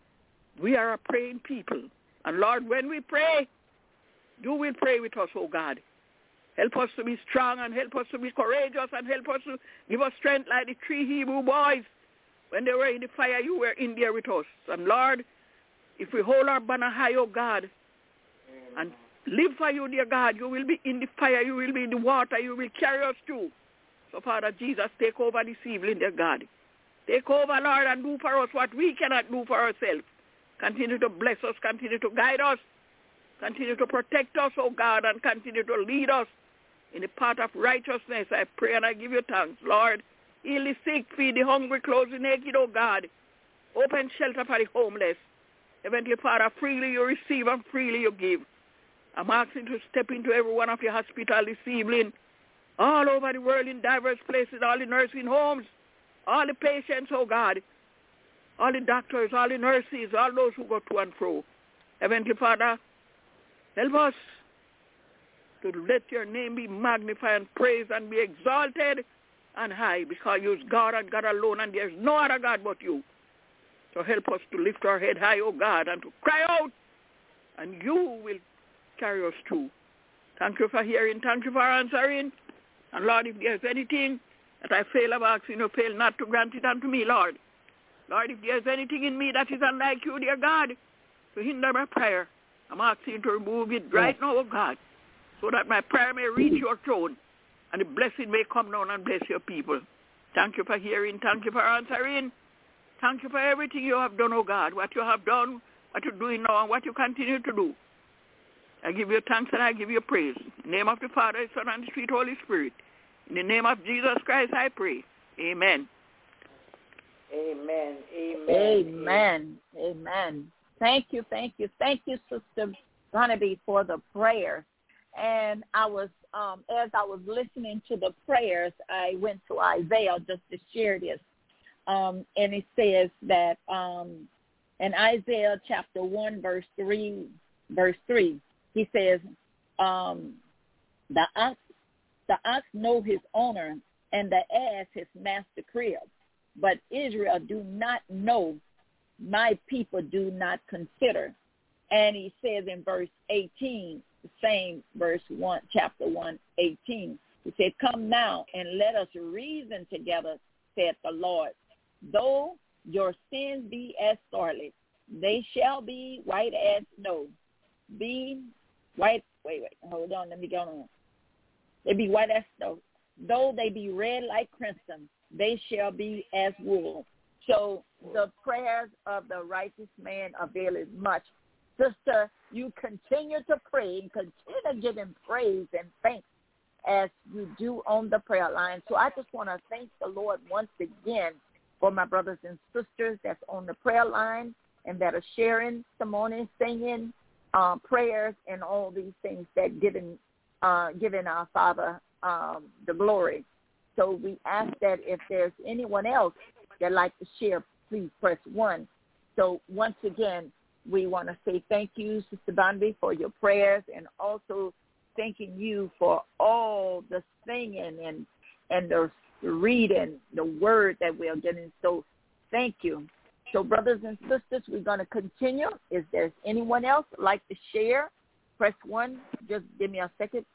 Speaker 7: We are a praying people. And Lord, when we pray, you will pray with us, oh God. Help us to be strong, and help us to be courageous, and help us to give us strength like the 3 Hebrew boys. When they were in the fire, you were in there with us. And Lord, if we hold our banner high, oh God, and live for you, dear God, you will be in the fire, you will be in the water, you will carry us through. So Father Jesus, take over this evening, dear God. Take over, Lord, and do for us what we cannot do for ourselves. Continue to bless us, continue to guide us, continue to protect us, oh God, and continue to lead us in the path of righteousness. I pray and I give you thanks, Lord. Heal the sick, feed the hungry, clothe the naked, oh God. Open shelter for the homeless. Heavenly Father, freely you receive and freely you give. I'm asking to step into every one of your hospitals this evening, all over the world in diverse places, all the nursing homes, all the patients, oh God, all the doctors, all the nurses, all those who go to and fro. Heavenly Father, help us to let your name be magnified and praised and be exalted and high, because you is God and God alone, and there's no other God but you. So help us to lift our head high, oh God, and to cry out, and you will carry us through. Thank you for hearing. Thank you for answering. And Lord, if there's anything that I fail of asking, you fail not to grant it unto me, Lord. Lord, if there's anything in me that is unlike you, dear God, to hinder my prayer, I'm asking you to remove it right now, oh God, so that my prayer may reach your throne, and the blessing may come down and bless your people. Thank you for hearing. Thank you for answering. Thank you for everything you have done, oh God, what you have done, what you're doing now, and what you continue to do. I give you thanks and I give you praise. In the name of the Father, the Son, and the sweet Holy Spirit. In the name of Jesus Christ, I pray. Amen.
Speaker 5: Amen. Amen.
Speaker 4: Amen. Amen. Thank you, Sister Barnaby, for the prayer. And I was, as I was listening to the prayers, I went to Isaiah just to share this. And it says that in Isaiah chapter 1, verse 3, he says, the ox know his owner, and the ass his master crib. But Israel do not know, my people do not consider. And he says in verse 18, the same verse 1, chapter 1, 18, he said, come now and let us reason together, saith the Lord. Though your sins be as scarlet, they shall be white as snow. Hold on, let me go on. They be white as snow. Though they be red like crimson, they shall be as wool. So the prayers of the righteous man availeth much. Sister, you continue to pray and continue to give him praise and thanks as you do on the prayer line. So I just want to thank the Lord once again for my brothers and sisters that's on the prayer line and that are sharing testimony, singing prayers, and all these things that giving our Father the glory. So we ask that if there's anyone else that like to share, please press 1. So once again, we want to say thank you, Sister Barnaby, for your prayers, and also thanking you for all the singing and the reading, the word that we are getting. So thank you. So brothers and sisters, we're going to continue. If there's anyone else like to share, press 1. Just give me a second.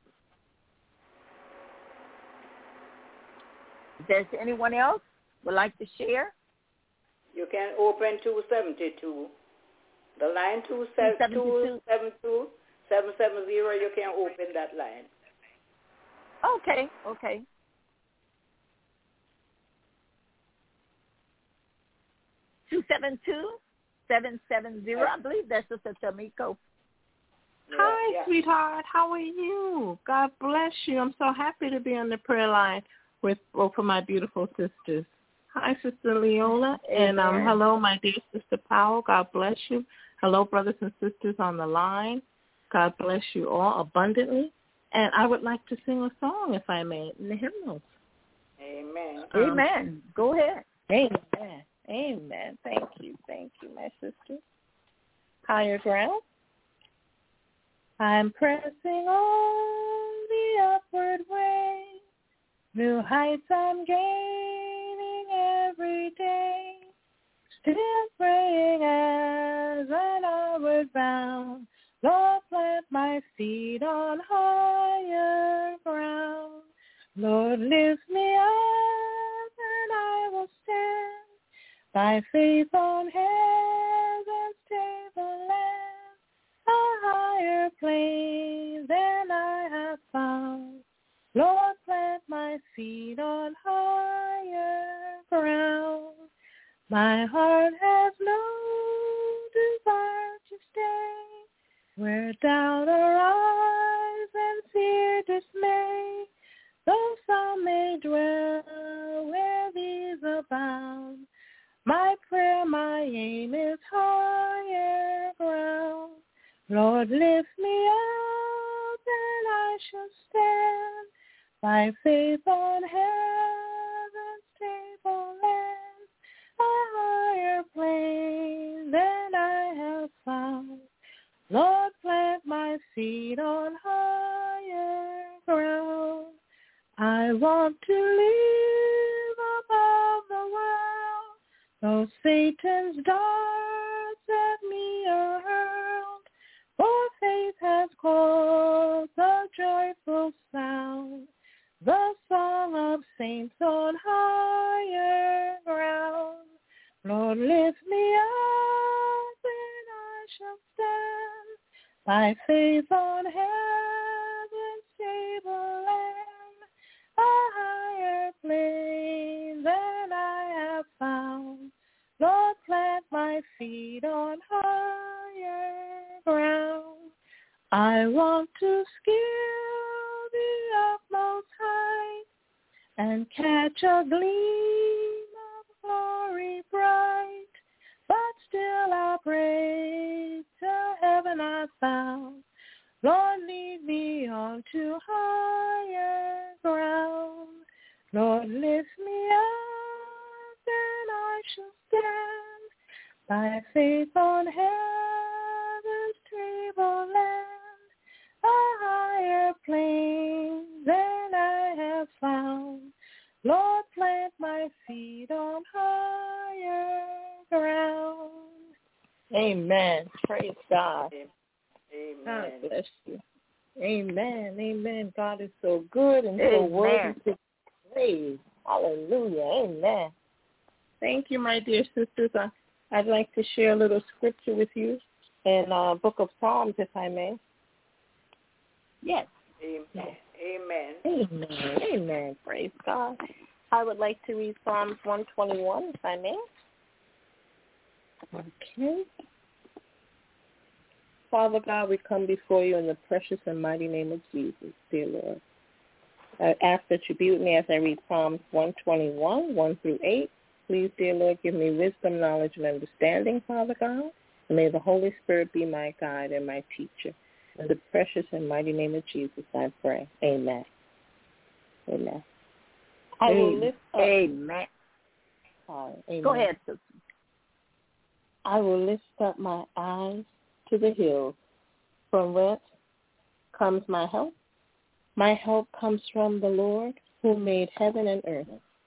Speaker 4: If there's anyone else would like to share,
Speaker 5: you can open 272. The line 272 770, you can open that line.
Speaker 4: Okay. 272-770. I believe that's Sister Tamiko.
Speaker 8: Hi, sweetheart. How are you? God bless you. I'm so happy to be on the prayer line with both of my beautiful sisters. Hi, Sister Leola. And hello, my dear Sister Powell. God bless you. Hello, brothers and sisters on the line. God bless you all abundantly. And I would like to sing a song, if I may, in the hymnals.
Speaker 5: Amen.
Speaker 4: Amen. Go ahead.
Speaker 8: Amen. Thank you, my sister. Higher ground. I'm pressing on the upward way. New heights I'm gaining every day. Still praying as an onward bound. Lord, plant my feet on higher ground. Lord, lift me up and I will stand. By faith on heaven's stable land, a higher plane than I have found. Lord, plant my feet on higher ground. My heart has no desire to stay where doubt arise and fear dismay. Though some may dwell where these abound, my prayer, my aim is higher ground. Lord, lift me up and I shall stand. By faith on heaven's stable land, a higher plane than I have found. Lord, plant my feet on higher ground. I want to live above the world, though Satan's darts at me are hurled. For faith has called the joyful sound, the song of saints on higher ground. Lord, lift me up and I shall stand. By faith on heaven's stable land, a higher plane than feet on higher ground. I want to scale the utmost height and catch a gleam of glory bright. But still I pray to heaven I found. Lord, lead me on to higher ground. Lord, lift me up and I shall stand by faith on heaven's tableland, a higher plane than I have found. Lord, plant my feet on higher ground. Amen. Praise God.
Speaker 7: Amen.
Speaker 8: God bless you. Amen. Amen. God is so good and so worthy to praise. Hallelujah. Amen. Thank you, my dear sisters. I'd like to share a little scripture with you in Book of Psalms, if I may. Yes.
Speaker 7: Amen. Amen.
Speaker 8: Amen. Amen. Praise God. I would like to read Psalms 121, if I may. Okay. Father God, we come before you in the precious and mighty name of Jesus, dear Lord. I ask that you be with me as I read Psalms 121, 1 through 8. Please, dear Lord, give me wisdom, knowledge, and understanding, Father God. And may the Holy Spirit be my guide and my teacher. In the precious and mighty name of Jesus, I pray. Amen. Amen. I will lift up.
Speaker 4: Amen.
Speaker 8: Amen.
Speaker 4: Go ahead, sister.
Speaker 8: I will lift up my eyes to the hills. From whence comes my help? My help comes from the Lord who made heaven and earth.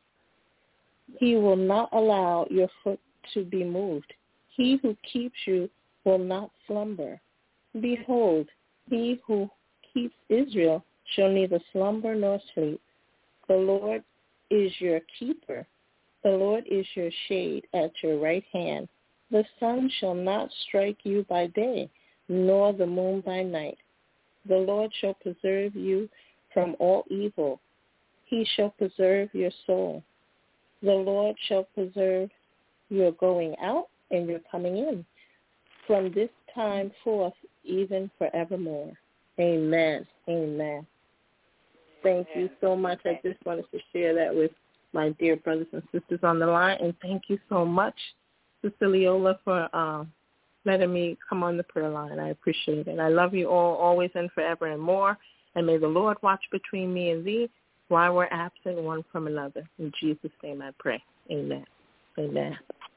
Speaker 8: He will not allow your foot to be moved. He who keeps you will not slumber. Behold, he who keeps Israel shall neither slumber nor sleep. The Lord is your keeper. The Lord is your shade at your right hand. The sun shall not strike you by day, nor the moon by night. The Lord shall preserve you from all evil. He shall preserve your soul. The Lord shall preserve your going out and your coming in, from this time forth even forevermore. Amen. Amen. Thank you so much. I just wanted to share that with my dear brothers and sisters on the line. And thank you so much, Sister Leola, for letting me come on the prayer line. I appreciate it. I love you all always and forever and more. And may the Lord watch between me and thee while we're absent one from another. In Jesus' name I pray. Amen. Amen.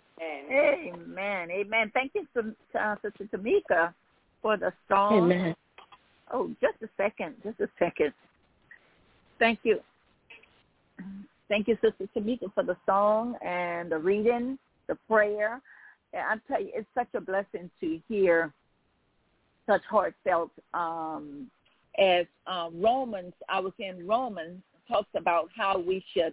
Speaker 4: Amen. Amen. Thank you, Sister Tamika, for the song.
Speaker 8: Amen.
Speaker 4: Oh, just a second. Thank you. Thank you, Sister Tamika, for the song and the reading, the prayer. And I tell you, it's such a blessing to hear such heartfelt as Romans. I was in Romans, talks about how we should.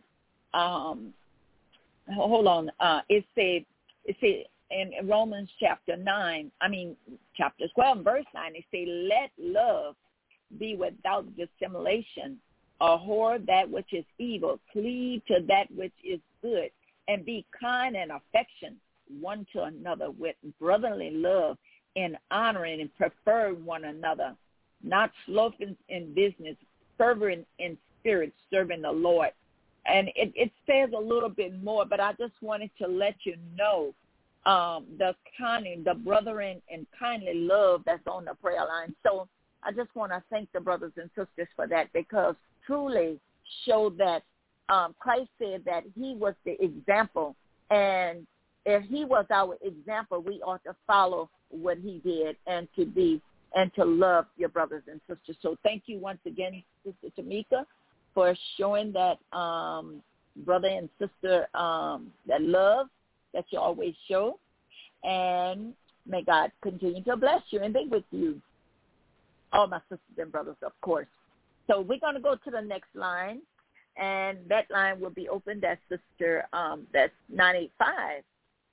Speaker 4: It said in Romans chapter 12, verse 9. It say, "Let love be without dissimulation. Abhor that which is evil, cleave to that which is good, and be kind and affectionate one to another with brotherly love, in honoring and preferring one another, not slothful in business, fervent in spirit, serving the Lord." And it says a little bit more, but I just wanted to let you know the brethren and kindly love that's on the prayer line. So I just want to thank the brothers and sisters for that, because truly show that Christ said that he was the example, and if he was our example, we ought to follow what he did and to love your brothers and sisters. So thank you once again, Sister Tamika, for showing that brother and sister that love that you always show. And may God continue to bless you and be with you. All my sisters and brothers, of course. So we're going to go to the next line, and that line will be open. That's Sister, that's 985.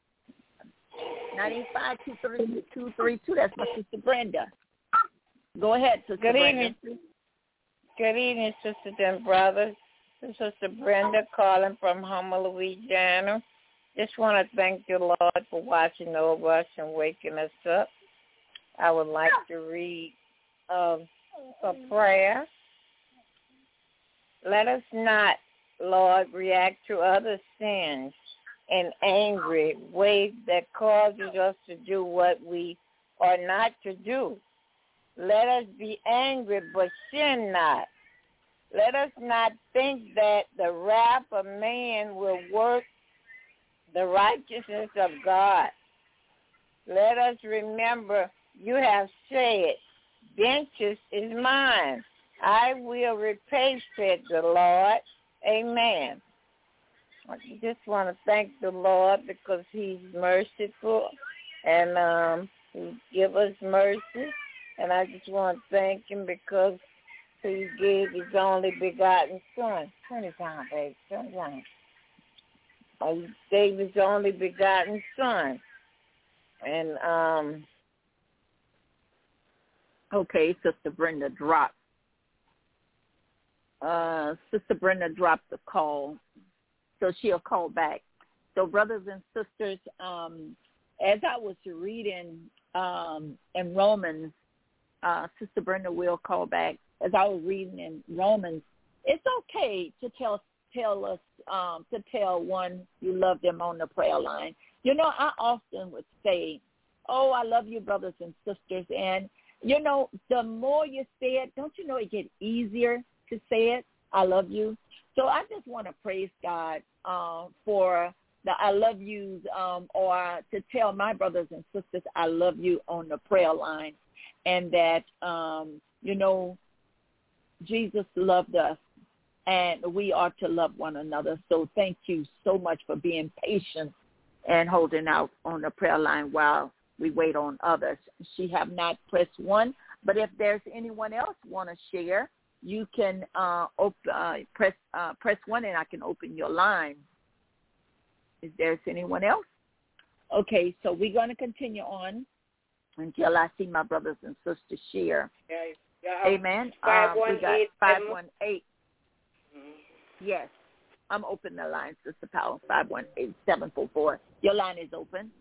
Speaker 4: 985-232. That's my Sister Brenda. Go ahead, Sister Brenda.
Speaker 9: Good evening, sisters and brothers. This is Sister Brenda calling from Houma, Louisiana. Just want to thank the Lord for watching over us and waking us up. I would like to read a prayer. Let us not, Lord, react to other sins in angry ways that causes us to do what we are not to do. Let us be angry, but sin not. Let us not think that the wrath of man will work the righteousness of God. Let us remember you have said, vengeance is mine. I will repay, said the Lord. Amen. I just want to thank the Lord because he's merciful and he give us mercy. And I just want to thank him because he gave his only begotten son. Turn it down, babe. Turn it down. He gave his only begotten son. And,
Speaker 4: okay, Sister Brenda dropped. Sister Brenda dropped the call, so she'll call back. So, brothers and sisters, as I was reading in Romans, Sister Brenda will call back. As I was reading in Romans, it's okay to tell one you love them on the prayer line. You know, I often would say, oh, I love you, brothers and sisters. And, you know, the more you say it, don't you know it gets easier to say it, I love you. So I just want to praise God for the I love yous, or to tell my brothers and sisters I love you on the prayer line. And that, you know, Jesus loved us, and we are to love one another. So thank you so much for being patient and holding out on the prayer line while we wait on others. She have not pressed 1, but if there's anyone else want to share, you can press 1 and I can open your line. Is there anyone else? Okay, so we're going to continue on until I see my brothers and sisters share.
Speaker 5: Yeah,
Speaker 4: amen. We got 518. Yes, I'm open the line, Sister Powell. 518-744. Your line is open.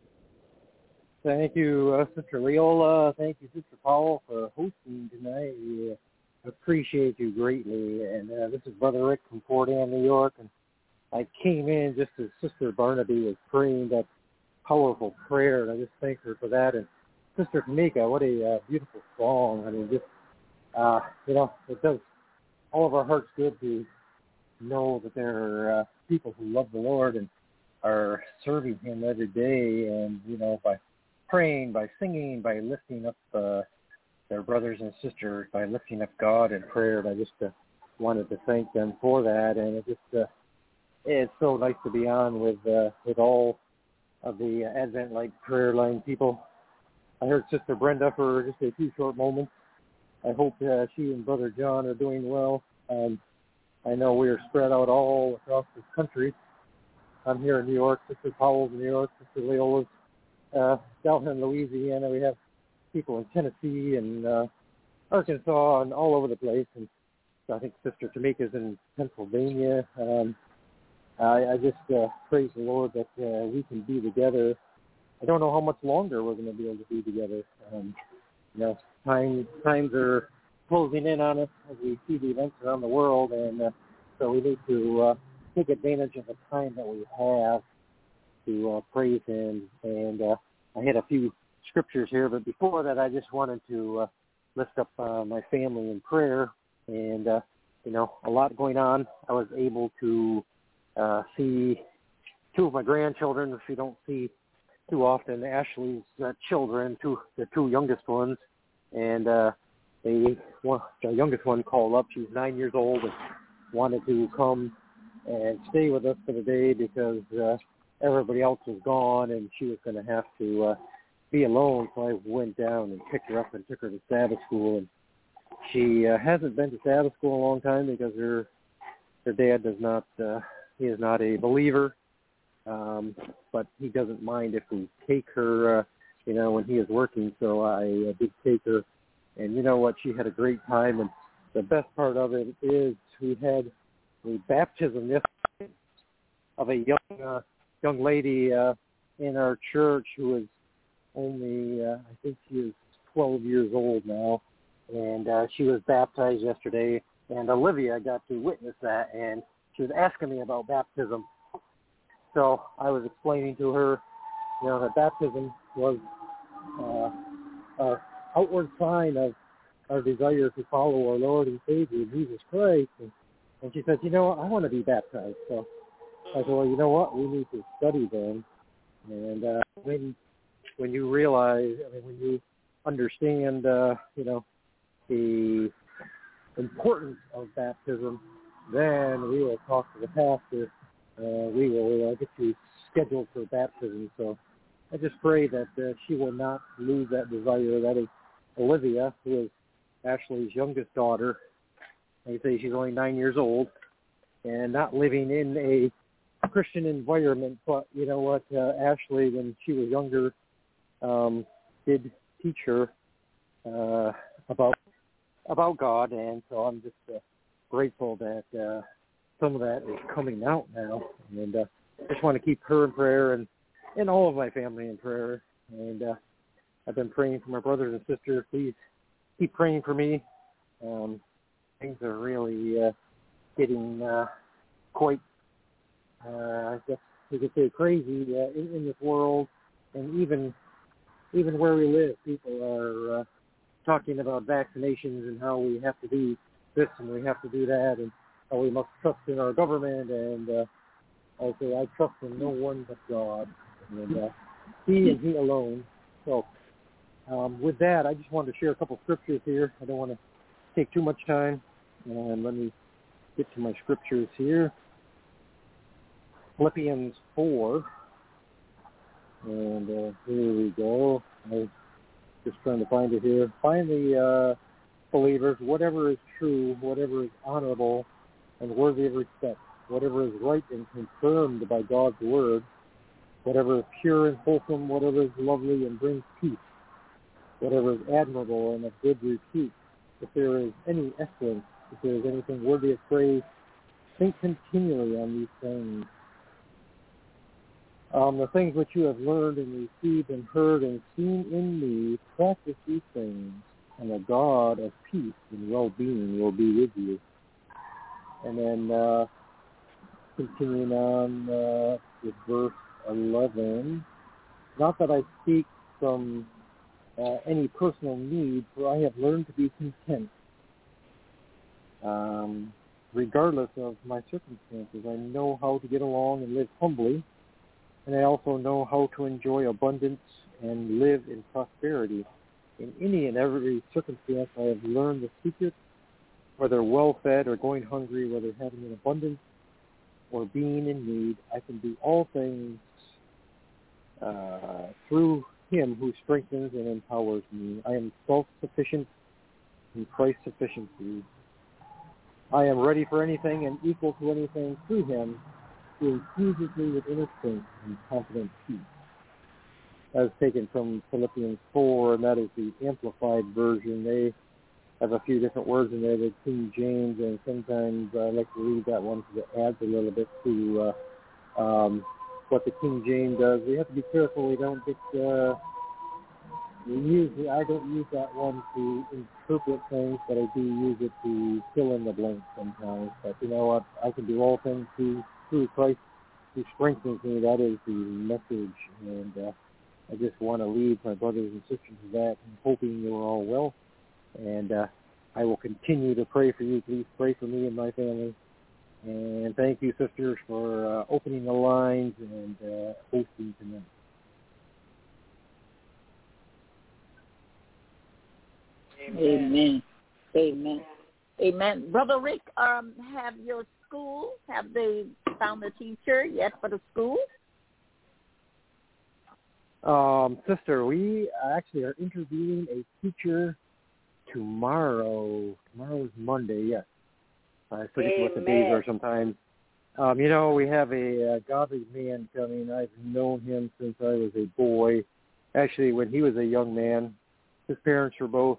Speaker 10: Thank you, Sister Leola. Thank you, Sister Powell, for hosting tonight. We appreciate you greatly. And this is Brother Rick from Fort Ann, New York. And I came in just as Sister Barnaby was praying that powerful prayer, and I just thank her for that. And Sister Tamika, what a beautiful song. I mean, just, you know, it does all of our hearts good to know that there are people who love the Lord and are serving him every day. And, you know, by praying, by singing, by lifting up their brothers and sisters, by lifting up God in prayer. And I just wanted to thank them for that. And it just, it's so nice to be on with all of the Advent-like prayer line people. I heard Sister Brenda for just a few short moments. I hope she and Brother John are doing well. I know we are spread out all across this country. I'm here in New York. Sister Powell's in New York. Sister Leola's down in Louisiana. We have people in Tennessee and Arkansas and all over the place. And I think Sister Tamika's in Pennsylvania. I just praise the Lord that we can be together. I don't know how much longer we're going to be able to be together. You know, times are closing in on us as we see the events around the world, and so we need to take advantage of the time that we have to praise him. And I had a few scriptures here, but before that, I just wanted to lift up my family in prayer. And, you know, a lot going on. I was able to see two of my grandchildren, which we don't see too often, Ashley's children, the two youngest ones. And the youngest one called up. She was 9 years old and wanted to come and stay with us for the day because everybody else was gone and she was going to have to be alone. So I went down and picked her up and took her to Sabbath school. And she hasn't been to Sabbath school in a long time because her dad does not. He is not a believer, but he doesn't mind if we take her. You know, when he is working. So I did take her. And you know what? She had a great time. And the best part of it is we had a baptism yesterday of a young young lady in our church who was only, I think she was 12 years old now, and she was baptized yesterday, and Olivia got to witness that, and she was asking me about baptism. So I was explaining to her, that baptism was an outward sign of our desire to follow our Lord and Savior, Jesus Christ. And she said, I want to be baptized. So I said, well, you know what? We need to study then. And when you realize, when you understand, the importance of baptism, then we will talk to the pastor. We will get you scheduled for baptism. So I just pray that she will not lose that desire. That is Olivia, who is Ashley's youngest daughter. They say she's only 9 years old and not living in a Christian environment. But you know what? Ashley, when she was younger, did teach her about God, and so I'm just grateful that some of that is coming out now. And I just want to keep her in prayer and all of my family in prayer. And I've been praying for my brothers and sisters. Please keep praying for me. Things are really getting quite, I guess you could say, crazy in this world. And even where we live, people are talking about vaccinations and how we have to do this and we have to do that, and how we must trust in our government. And I say I trust in no one but God, and He and He alone. So with that, I just wanted to share a couple scriptures here. I don't want to take too much time, and let me get to my scriptures here. Philippians 4, and here we go. I'm just trying to find it here. Finally, believers, whatever is true, whatever is honorable and worthy of respect, whatever is right and confirmed by God's word, whatever is pure and wholesome, whatever is lovely and brings peace, whatever is admirable and of good repute, if there is any excellence, if there is anything worthy of praise, think continually on these things. The things which you have learned and received and heard and seen in me, practice these things, and the God of peace and well-being will be with you. And then continuing on with verse 11, not that I speak from any personal need, for I have learned to be content. Regardless of my circumstances, I know how to get along and live humbly, and I also know how to enjoy abundance and live in prosperity. In any and every circumstance, I have learned the secret, whether well-fed or going hungry, whether having an abundance or being in need, I can do all things through Him who strengthens and empowers me. I am self-sufficient in Christ's sufficiency. I am ready for anything and equal to anything through Him who infuses me with inner strength and confident peace. That is taken from Philippians 4, and that is the Amplified version. They have a few different words in there, the King James, and sometimes I like to read that one because it adds a little bit to what the King James does. We have to be careful we don't get I don't use that one to interpret things, but I do use it to fill in the blanks sometimes. But you know what? I can do all things through Christ who strengthens me. That is the message, and I just want to lead my brothers and sisters to that, and hoping you're all well. And I will continue to pray for you. Please pray for me and my family. And thank you, sisters, for opening the lines and hosting tonight.
Speaker 4: Amen. Amen. Amen. Brother Rick, have they found a teacher yet for the school?
Speaker 10: Sister, we actually are interviewing a teacher tomorrow. Tomorrow is Monday, yes. I forget what the days are sometimes. We have a godly man coming. I've known him since I was a boy. Actually, when he was a young man, his parents were both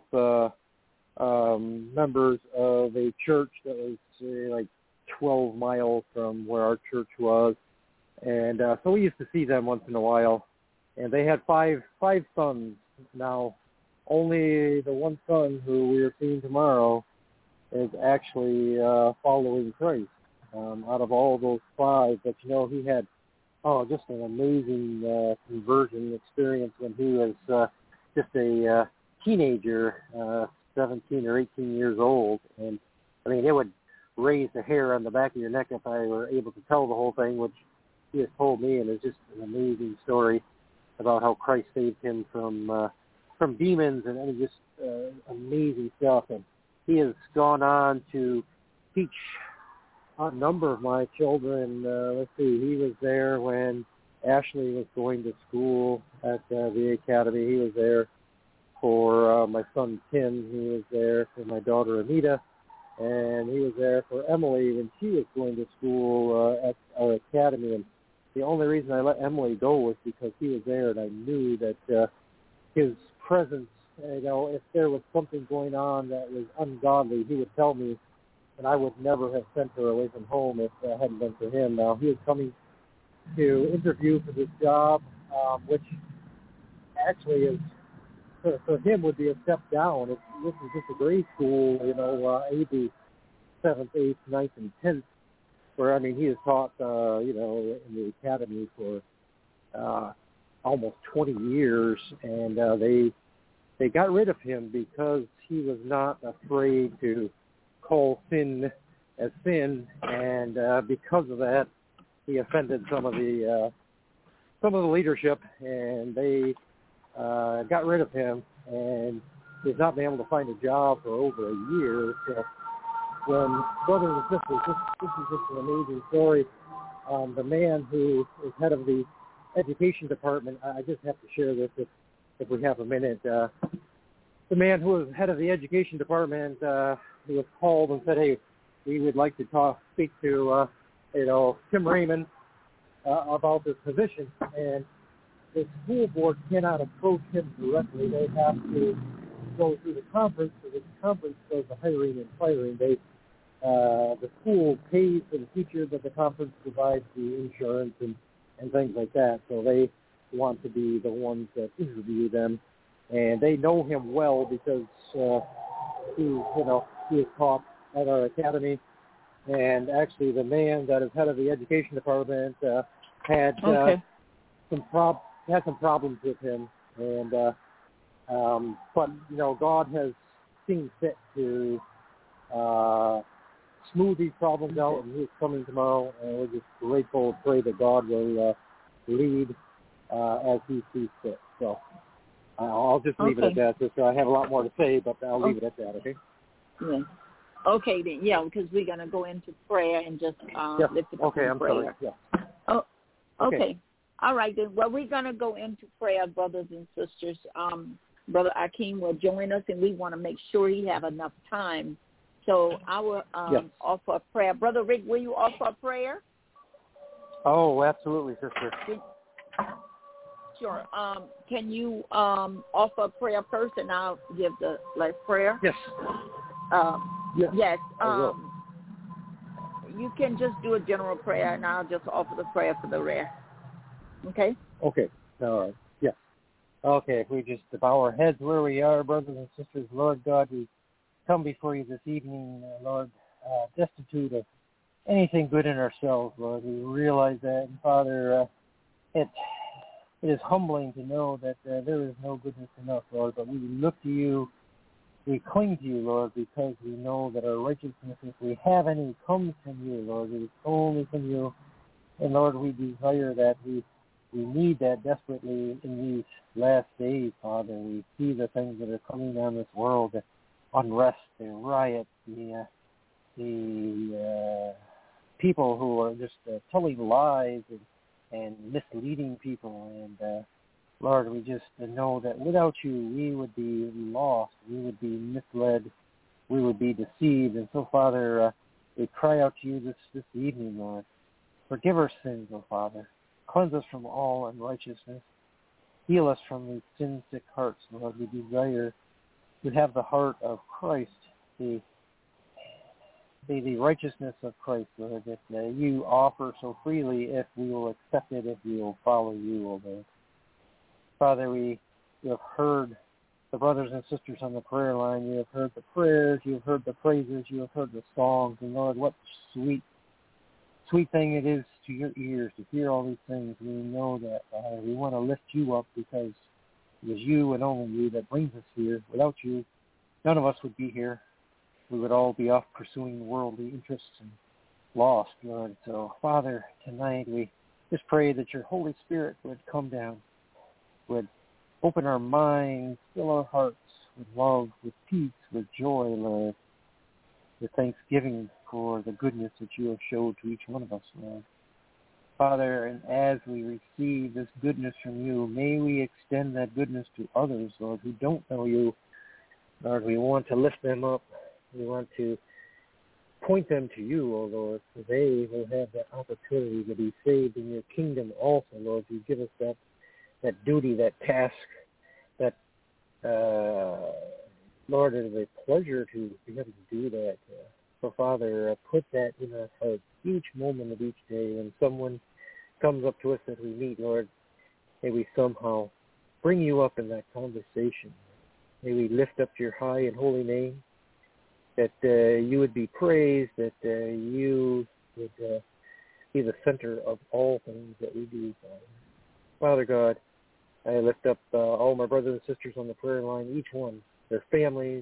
Speaker 10: members of a church that was like 12 miles from where our church was. And so we used to see them once in a while. And they had five sons. Now, only the one son who we are seeing tomorrow is actually following Christ. Out of all those five, but he had just an amazing conversion experience when he was just a teenager, 17 or 18 years old. And I mean, it would raise the hair on the back of your neck if I were able to tell the whole thing, which he has told me, and it's just an amazing story about how Christ saved him from demons, and just amazing stuff. And he has gone on to teach a number of my children. Let's see, he was there when Ashley was going to school at the academy. He was there for my son Tim. He was there for my daughter Anita. And he was there for Emily when she was going to school at our academy. And the only reason I let Emily go was because he was there, and I knew that his presence, if there was something going on that was ungodly, he would tell me, and I would never have sent her away from home if it hadn't been for him. Now, he was coming to interview for this job, which actually is, for him, would be a step down. This is just a grade school, AB 7th, 8th, 9th, and 10th, where, I mean, he has taught, in the academy for almost 20 years, and they got rid of him because he was not afraid to call sin as sin, and because of that, he offended some of the leadership, and they got rid of him, and he's not been able to find a job for over a year. So, when brothers and sisters, this is just an amazing story. The man who is head of the education department, I just have to share this if we have a minute. The man who was head of the education department, he was called and said, "Hey, we would like to speak to Tim Raymond about this position." And the school board cannot approach him directly. They have to go through the conference, so the conference does the hiring and firing. The school pays for the teacher, but the conference provides the insurance and things like that. So they want to be the ones that interview them, and they know him well because he is taught at our academy. And actually, the man that is head of the education department had some problems with him, and but God has seen fit to smooth these problems out, and he's coming tomorrow, and we're just grateful and pray that God will lead as he sees fit. So I'll just leave it at that, sister. I have a lot more to say, but I'll leave it at that, okay?
Speaker 4: Yeah. Okay, then, because we're going to go into prayer and just lift it up in prayer.
Speaker 10: Sorry. Yeah.
Speaker 4: Oh, okay. All right, then. Well, we're going to go into prayer, brothers and sisters. Brother Akeem will join us, and we want to make sure he have enough time. So I will offer a prayer. Brother Rick, will you offer a prayer?
Speaker 10: Oh, absolutely, sister.
Speaker 4: Sure. Can you offer a prayer first, and I'll give the last prayer?
Speaker 10: Yes.
Speaker 4: Yes. You can just do a general prayer, and I'll just offer the prayer for the rest. Okay?
Speaker 10: Okay. All right. Yes. Okay, if we just bow our heads where we are, brothers and sisters, Lord God, we come before you this evening, Lord, destitute of anything good in ourselves, Lord. We realize that, and Father, it is humbling to know that there is no goodness in us, Lord, but we look to you, we cling to you, Lord, because we know that our righteousness, if we have any, comes from you, Lord. It is only from you. And, Lord, we desire that. We need that desperately in these last days, Father. We see the things that are coming on this world, the unrest, the riots, the people who are just telling lies and misleading people. And, Lord, we just know that without you, we would be lost. We would be misled. We would be deceived. And so, Father, we cry out to you this evening, Lord. Forgive our sins, O Father. Cleanse us from all unrighteousness. Heal us from these sin-sick hearts, Lord. We desire to have the heart of Christ, the the righteousness of Christ, Lord, that you offer so freely if we will accept it, if we will follow you, O Lord. Father, you have heard the brothers and sisters on the prayer line. You have heard the prayers. You have heard the praises. You have heard the songs. And Lord, what sweet thing it is to your ears to hear all these things. We know that we want to lift you up because it is you and only you that brings us here. Without you, none of us would be here. We would all be off pursuing worldly interests and lost, Lord. So, Father, tonight we just pray that your Holy Spirit would come down, would open our minds, fill our hearts with love, with peace, with joy, Lord, with thanksgiving for the goodness that you have showed to each one of us, Lord. Father, and as we receive this goodness from you, may we extend that goodness to others, Lord, who don't know you. Lord, we want to lift them up. We want to point them to you, O Lord, so they will have that opportunity to be saved in your kingdom also, Lord. You give us that duty, that task, that, Lord, it is a pleasure to be able to do that. So, Father, put that in our hearts each moment of each day. When someone comes up to us that we meet, Lord, may we somehow bring you up in that conversation. May we lift up your high and holy name, that you would be praised, that you would be the center of all things that we do, Father. Father God, I lift up all my brothers and sisters on the prayer line, each one, their families,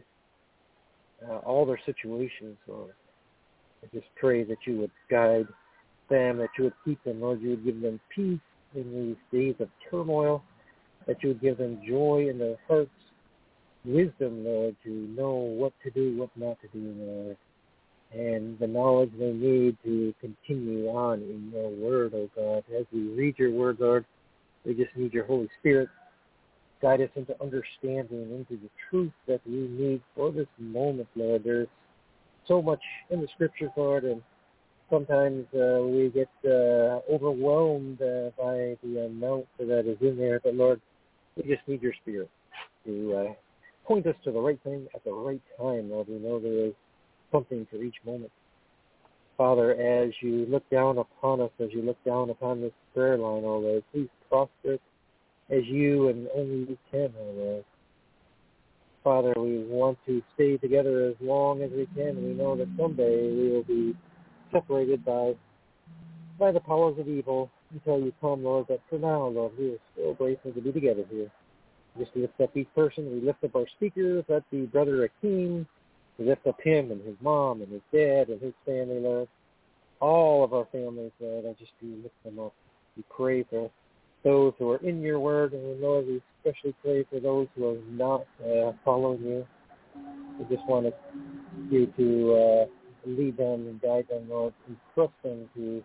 Speaker 10: all their situations, Lord. I just pray that you would guide them, that you would keep them, Lord. You would give them peace in these days of turmoil, that you would give them joy in their hearts, wisdom, Lord, to know what to do, what not to do, Lord, and the knowledge they need to continue on in your word, oh God. As we read your word, Lord, we just need your Holy Spirit. Guide us into understanding, into the truth that we need for this moment, Lord. There's so much in the Scriptures, Lord, and sometimes we get overwhelmed by the amount that is in there. But, Lord, we just need your Spirit to point us to the right thing at the right time, Lord. We know there is something for each moment. Father, as you look down upon us, as you look down upon this prayer line, oh Lord, please prosper it as you and only you can, oh Lord. Father, we want to stay together as long as we can. We know that someday we will be separated by the powers of evil until you come, Lord. But for now, Lord, we are still grateful to be together here. Just lift up each person. We lift up our speakers, that the Brother Akeem. We lift up him and his mom and his dad and his family, Lord. All of our families, Lord, I just do lift them up. We pray for those who are in your word, and Lord, we especially pray for those who are not following you. We just want you to lead them and guide them, Lord, and trust them to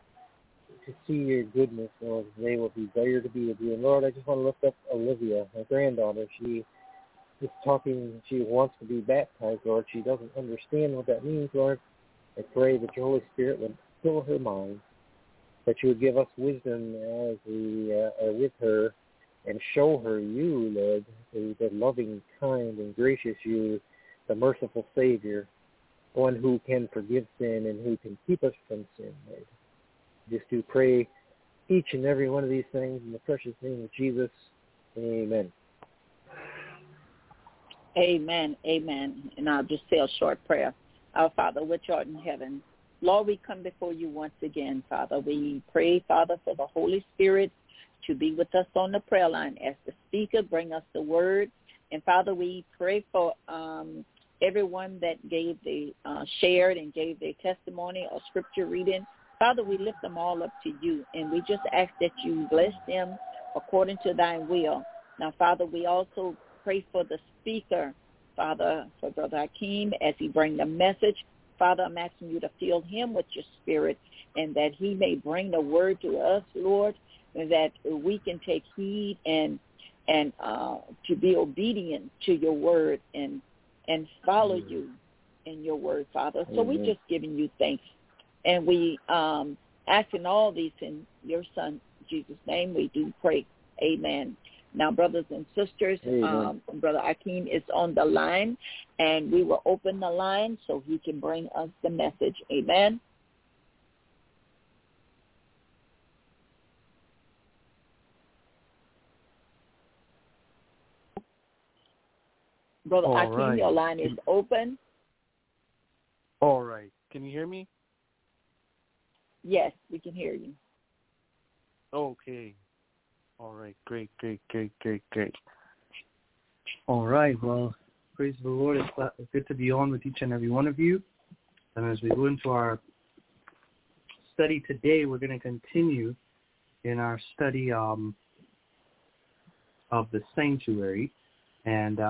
Speaker 10: see your goodness, Lord. They will desire to be with you. And Lord, I just want to lift up Olivia, my granddaughter. She is talking, she wants to be baptized, Lord. She doesn't understand what that means, Lord. I pray that your Holy Spirit would fill her mind, that you would give us wisdom as we are with her and show her you, Lord, the loving, kind, and gracious you, the merciful Savior, one who can forgive sin and who can keep us from sin, Lord. Just to pray each and every one of these things in the precious name of Jesus. Amen.
Speaker 4: Amen. Amen. And I'll just say a short prayer. Our Father, which art in heaven, Lord, we come before you once again, Father. We pray, Father, for the Holy Spirit to be with us on the prayer line as the speaker, bring us the word. And, Father, we pray for everyone that gave the shared and gave their testimony or scripture reading. Father, we lift them all up to you, and we just ask that you bless them according to thy will. Now, Father, we also pray for the speaker, Father, for Brother Akeem, as he brings the message. Father, I'm asking you to fill him with your spirit and that he may bring the word to us, Lord, and that we can take heed and to be obedient to your word and follow you in your word, Father. So we're just giving you thanks. And we asking all these in your Son, Jesus' name, we do pray. Amen. Now, brothers and sisters, Brother Akeem is on the line, and we will open the line so he can bring us the message. Amen. Brother Akeem, your line is open.
Speaker 11: All right. Can you hear me?
Speaker 4: Yes, we can hear you.
Speaker 11: Okay. All right. Great.
Speaker 12: All right. Well, praise the Lord. It's good to be on with each and every one of you. And as we go into our study today, we're going to continue in our study of the sanctuary. And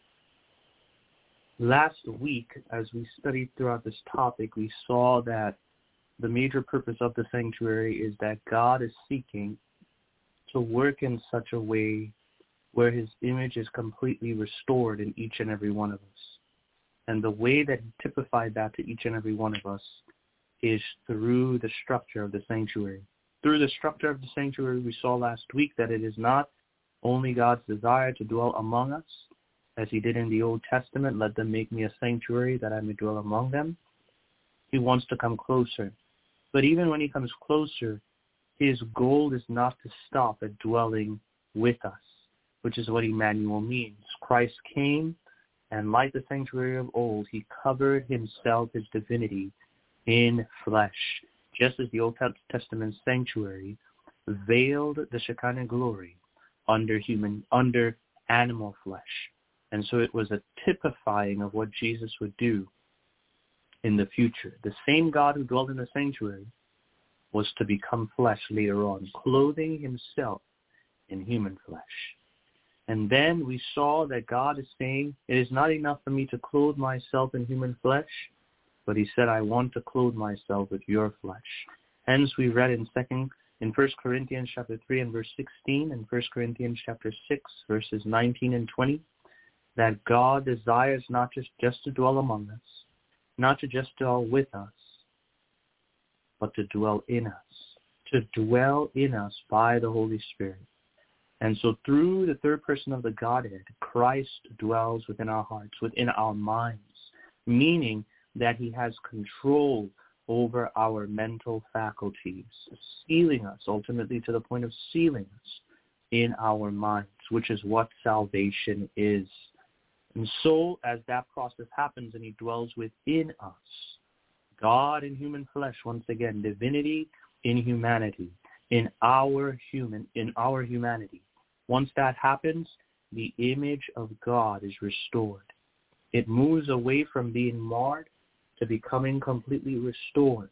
Speaker 12: last week, as we studied throughout this topic, we saw that the major purpose of the sanctuary is that God is seeking to work in such a way where his image is completely restored in each and every one of us. And the way that he typified that to each and every one of us is through the structure of the sanctuary. Through the structure of the sanctuary, we saw last week that it is not only God's desire to dwell among us, as he did in the Old Testament, let them make me a sanctuary that I may dwell among them. He wants to come closer. But even when he comes closer, his goal is not to stop at dwelling with us, which is what Emmanuel means. Christ came, and like the sanctuary of old, he covered himself, his divinity, in flesh, just as the Old Testament sanctuary veiled the Shekinah glory under animal flesh. And so it was a typifying of what Jesus would do in the future. The same God who dwelt in the sanctuary was to become flesh later on, clothing himself in human flesh. And then we saw that God is saying, it is not enough for me to clothe myself in human flesh, but he said, I want to clothe myself with your flesh. Hence we read in 1 Corinthians chapter 3 and verse 16, and 1 Corinthians chapter 6 verses 19 and 20, that God desires not just to dwell among us, not to just dwell with us, but to dwell in us by the Holy Spirit. And so through the third person of the Godhead, Christ dwells within our hearts, within our minds, meaning that he has control over our mental faculties, sealing us, ultimately to the point of sealing us in our minds, which is what salvation is. And so as that process happens and he dwells within us, God in human flesh, once again, divinity in humanity, in our humanity. Once that happens, the image of God is restored. It moves away from being marred to becoming completely restored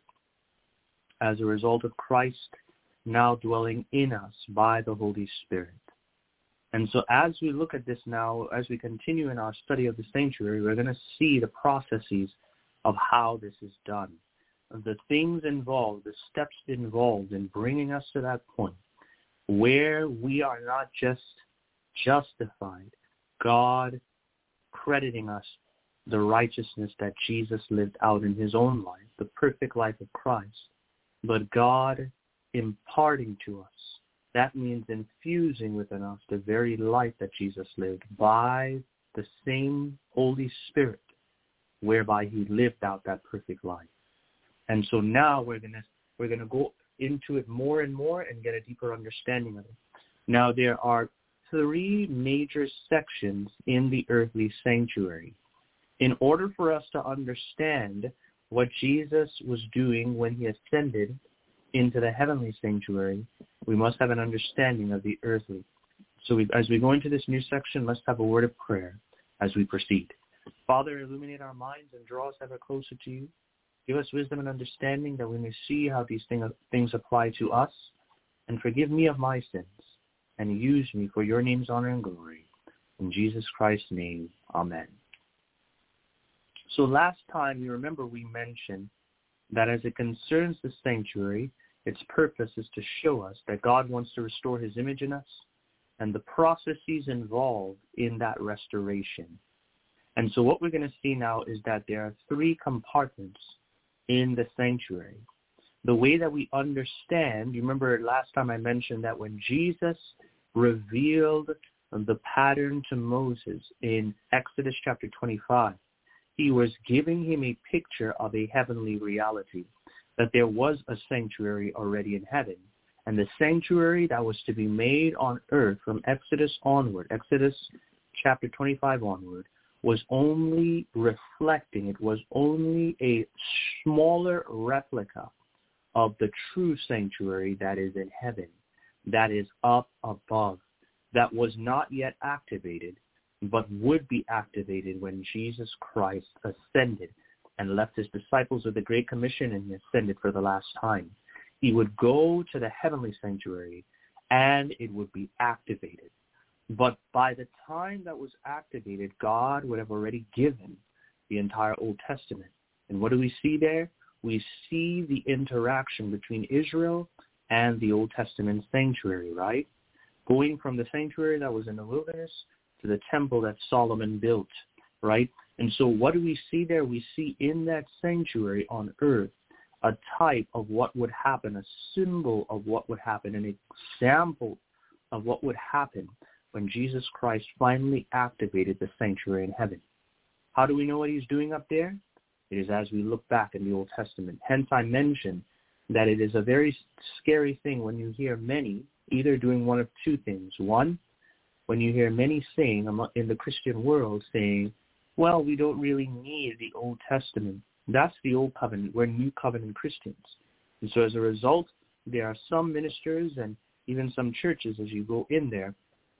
Speaker 12: as a result of Christ now dwelling in us by the Holy Spirit. And so as we look at this now, as we continue in our study of the sanctuary, we're going to see the processes of how this is done, the things involved, the steps involved in bringing us to that point where we are not just justified, God crediting us the righteousness that Jesus lived out in his own life, the perfect life of Christ, but God imparting to us. That means infusing within us the very life that Jesus lived by the same Holy Spirit, whereby he lived out that perfect life. And so now we're gonna go into it more and more and get a deeper understanding of it. Now there are three major sections in the earthly sanctuary. In order for us to understand what Jesus was doing when he ascended into the heavenly sanctuary, we must have an understanding of the earthly. So as we go into this new section, let's have a word of prayer as we proceed. Father, illuminate our minds and draw us ever closer to you. Give us wisdom and understanding that we may see how these things apply to us, and forgive me of my sins, and use me for your name's honor and glory. In Jesus Christ's name, amen. So last time, you remember we mentioned that as it concerns the sanctuary, its purpose is to show us that God wants to restore his image in us and the processes involved in that restoration. And so what we're going to see now is that there are three compartments in the sanctuary. The way that we understand, you remember last time I mentioned that when Jesus revealed the pattern to Moses in Exodus chapter 25, he was giving him a picture of a heavenly reality, that there was a sanctuary already in heaven. And the sanctuary that was to be made on earth from Exodus onward, Exodus chapter 25 onward, was only reflecting, it was only a smaller replica of the true sanctuary that is in heaven, that is up above, that was not yet activated, but would be activated when Jesus Christ ascended and left his disciples with the Great Commission and he ascended for the last time. He would go to the heavenly sanctuary and it would be activated. But by the time that was activated, God would have already given the entire Old Testament. And what do we see there? We see the interaction between Israel and the Old Testament sanctuary, right? Going from the sanctuary that was in the wilderness to the temple that Solomon built, right? And so what do we see there? We see in that sanctuary on earth a type of what would happen, a symbol of what would happen, an example of what would happen when Jesus Christ finally activated the sanctuary in heaven. How do we know what he's doing up there? It is as we look back in the Old Testament. Hence I mentioned that it is a very scary thing when you hear many either doing one of two things. One, when you hear many saying in the Christian world saying, well, we don't really need the Old Testament. That's the Old Covenant. We're New Covenant Christians. And so as a result, there are some ministers and even some churches, as you go in there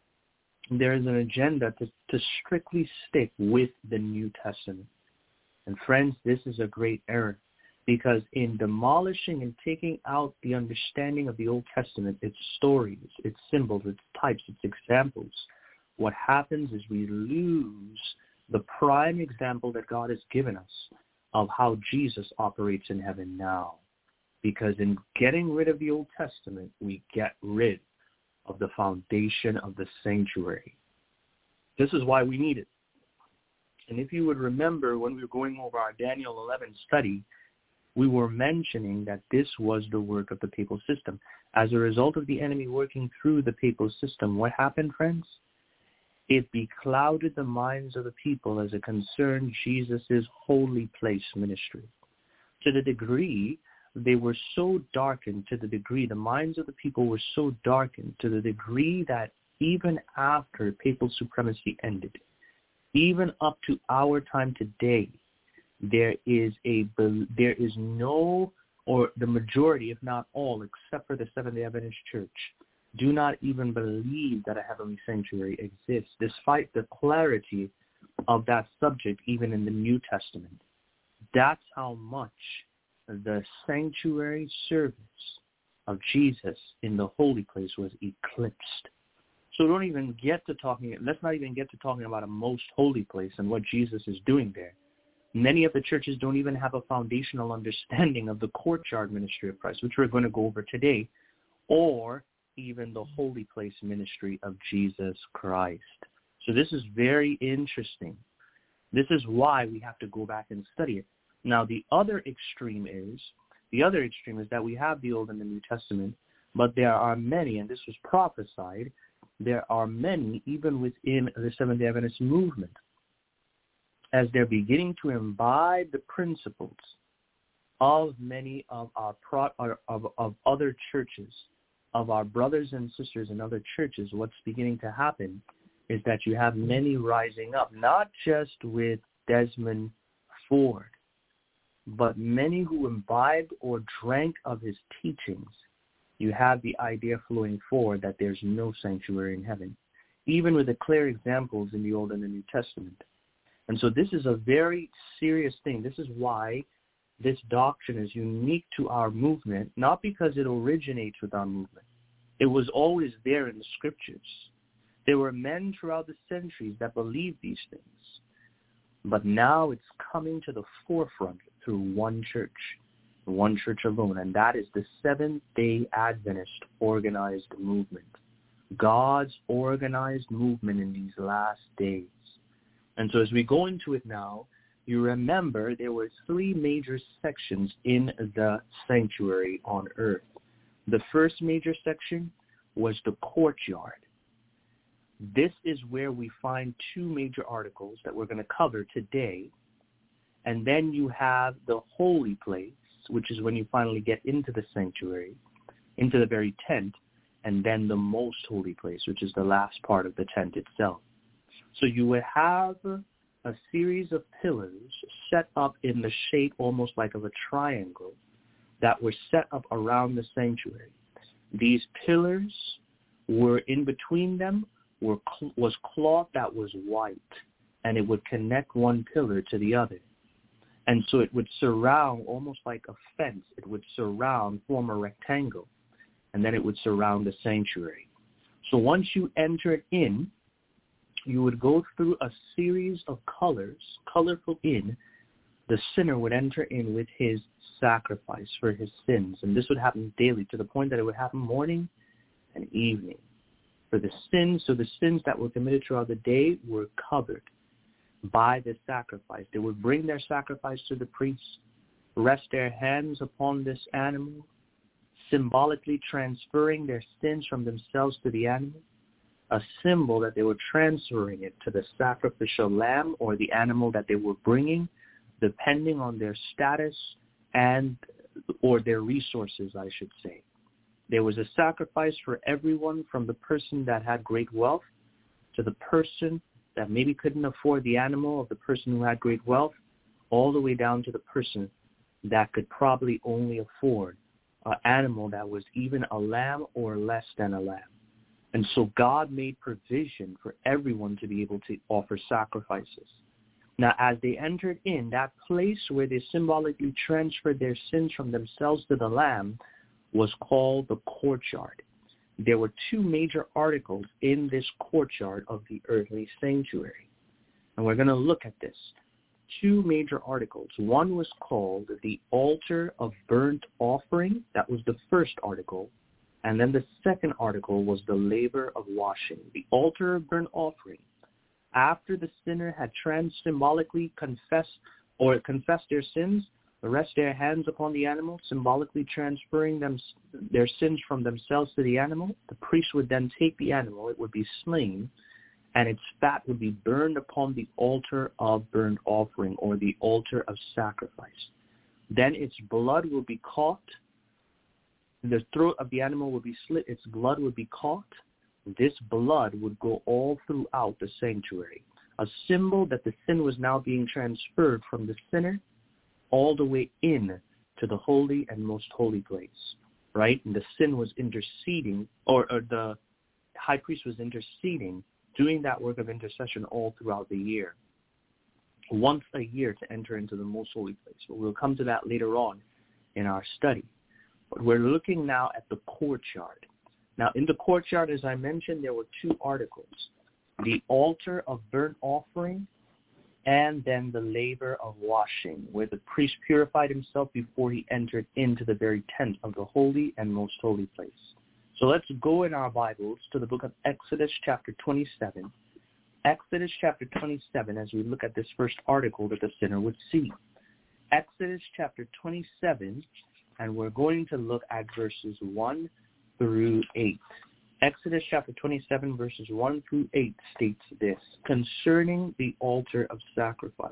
Speaker 12: is an agenda to strictly stick with the New Testament. And friends, this is a great error, because in demolishing and taking out the understanding of the Old Testament, its stories, its symbols, its types, its examples, what happens is we lose the prime example that God has given us of how Jesus operates in heaven now. Because in getting rid of the Old Testament, we get rid of the foundation of the sanctuary. This is why we need it. And if you would remember when we were going over our Daniel 11 study, we were mentioning that this was the work of the papal system. As a result of the enemy working through the papal system, what happened, friends? It beclouded the minds of the people as it concerned Jesus' holy place ministry. To the degree they were so darkened, to the degree the minds of the people were so darkened, to the degree that even after papal supremacy ended, even up to our time today, there is no, or the majority, if not all, except for the Seventh-day Adventist Church, do not even believe that a heavenly sanctuary exists, despite the clarity of that subject even in the New Testament. That's how much the sanctuary service of Jesus in the holy place was eclipsed. So let's not even get to talking about a most holy place and what Jesus is doing there. Many of the churches don't even have a foundational understanding of the courtyard ministry of Christ, which we're going to go over today, or even the holy place ministry of Jesus Christ. So this is very interesting. This is why we have to go back and study it. Now, the other extreme is that we have the Old and the New Testament, but there are many, and this was prophesied, there are many even within the Seventh-day Adventist movement, as they're beginning to imbibe the principles of many of our of other churches, of our brothers and sisters in other churches. What's beginning to happen is that you have many rising up, not just with Desmond Ford, but many who imbibed or drank of his teachings. You have the idea flowing forward that there's no sanctuary in heaven, even with the clear examples in the Old and the New Testament. And so this is a very serious thing. This is why this doctrine is unique to our movement, not because it originates with our movement. It was always there in the scriptures. There were men throughout the centuries that believed these things. But now it's coming to the forefront through one church alone, and that is the Seventh-day Adventist organized movement, God's organized movement in these last days. And so as we go into it now, you remember there were three major sections in the sanctuary on earth. The first major section was the courtyard. This is where we find two major articles that we're going to cover today. And then you have the holy place, which is when you finally get into the sanctuary, into the very tent, and then the most holy place, which is the last part of the tent itself. So you would have a series of pillars set up in the shape almost like of a triangle that were set up around the sanctuary. These pillars were in between them was cloth that was white, and it would connect one pillar to the other. And so it would surround, almost like a fence, it would surround, form a rectangle, and then it would surround the sanctuary. So once you entered in, you would go through a series of colors, colorful in. The sinner would enter in with his sacrifice for his sins. And this would happen daily to the point that it would happen morning and evening. For the sins, so the sins that were committed throughout the day were covered by the sacrifice. They would bring their sacrifice to the priest, rest their hands upon this animal, symbolically transferring their sins from themselves to the animal, a symbol that they were transferring it to the sacrificial lamb or the animal that they were bringing, depending on their status and or their resources, I should say. There was a sacrifice for everyone, from the person that had great wealth to the person that maybe couldn't afford the animal of the person who had great wealth, all the way down to the person that could probably only afford an animal that was even a lamb or less than a lamb. And so God made provision for everyone to be able to offer sacrifices. Now, as they entered in, that place where they symbolically transferred their sins from themselves to the lamb was called the courtyard. There were two major articles in this courtyard of the earthly sanctuary. And we're going to look at this. Two major articles. One was called the altar of burnt offering. That was the first article. And then the second article was the laver of washing. The altar of burnt offering. After the sinner had symbolically confessed their sins, rest their hands upon the animal, symbolically transferring their sins from themselves to the animal. The priest would then take the animal, it would be slain, and its fat would be burned upon the altar of burnt offering, or the altar of sacrifice. Then its blood will be caught, the throat of the animal would be slit, its blood would be caught. This blood would go all throughout the sanctuary, a symbol that the sin was now being transferred from the sinner all the way in to the holy and most holy place, right? And the sin was interceding, or the high priest was interceding, doing that work of intercession all throughout the year, once a year to enter into the most holy place. But we'll come to that later on in our study. But we're looking now at the courtyard. Now, in the courtyard, as I mentioned, there were two articles, the altar of burnt offering and then the laver of washing, where the priest purified himself before he entered into the very tent of the holy and most holy place. So let's go in our Bibles to the book of Exodus chapter 27. Exodus chapter 27, as we look at this first article that the sinner would see. Exodus chapter 27, and we're going to look at verses 1 through 8. Exodus chapter 27, verses 1 through 8 states this, concerning the altar of sacrifice.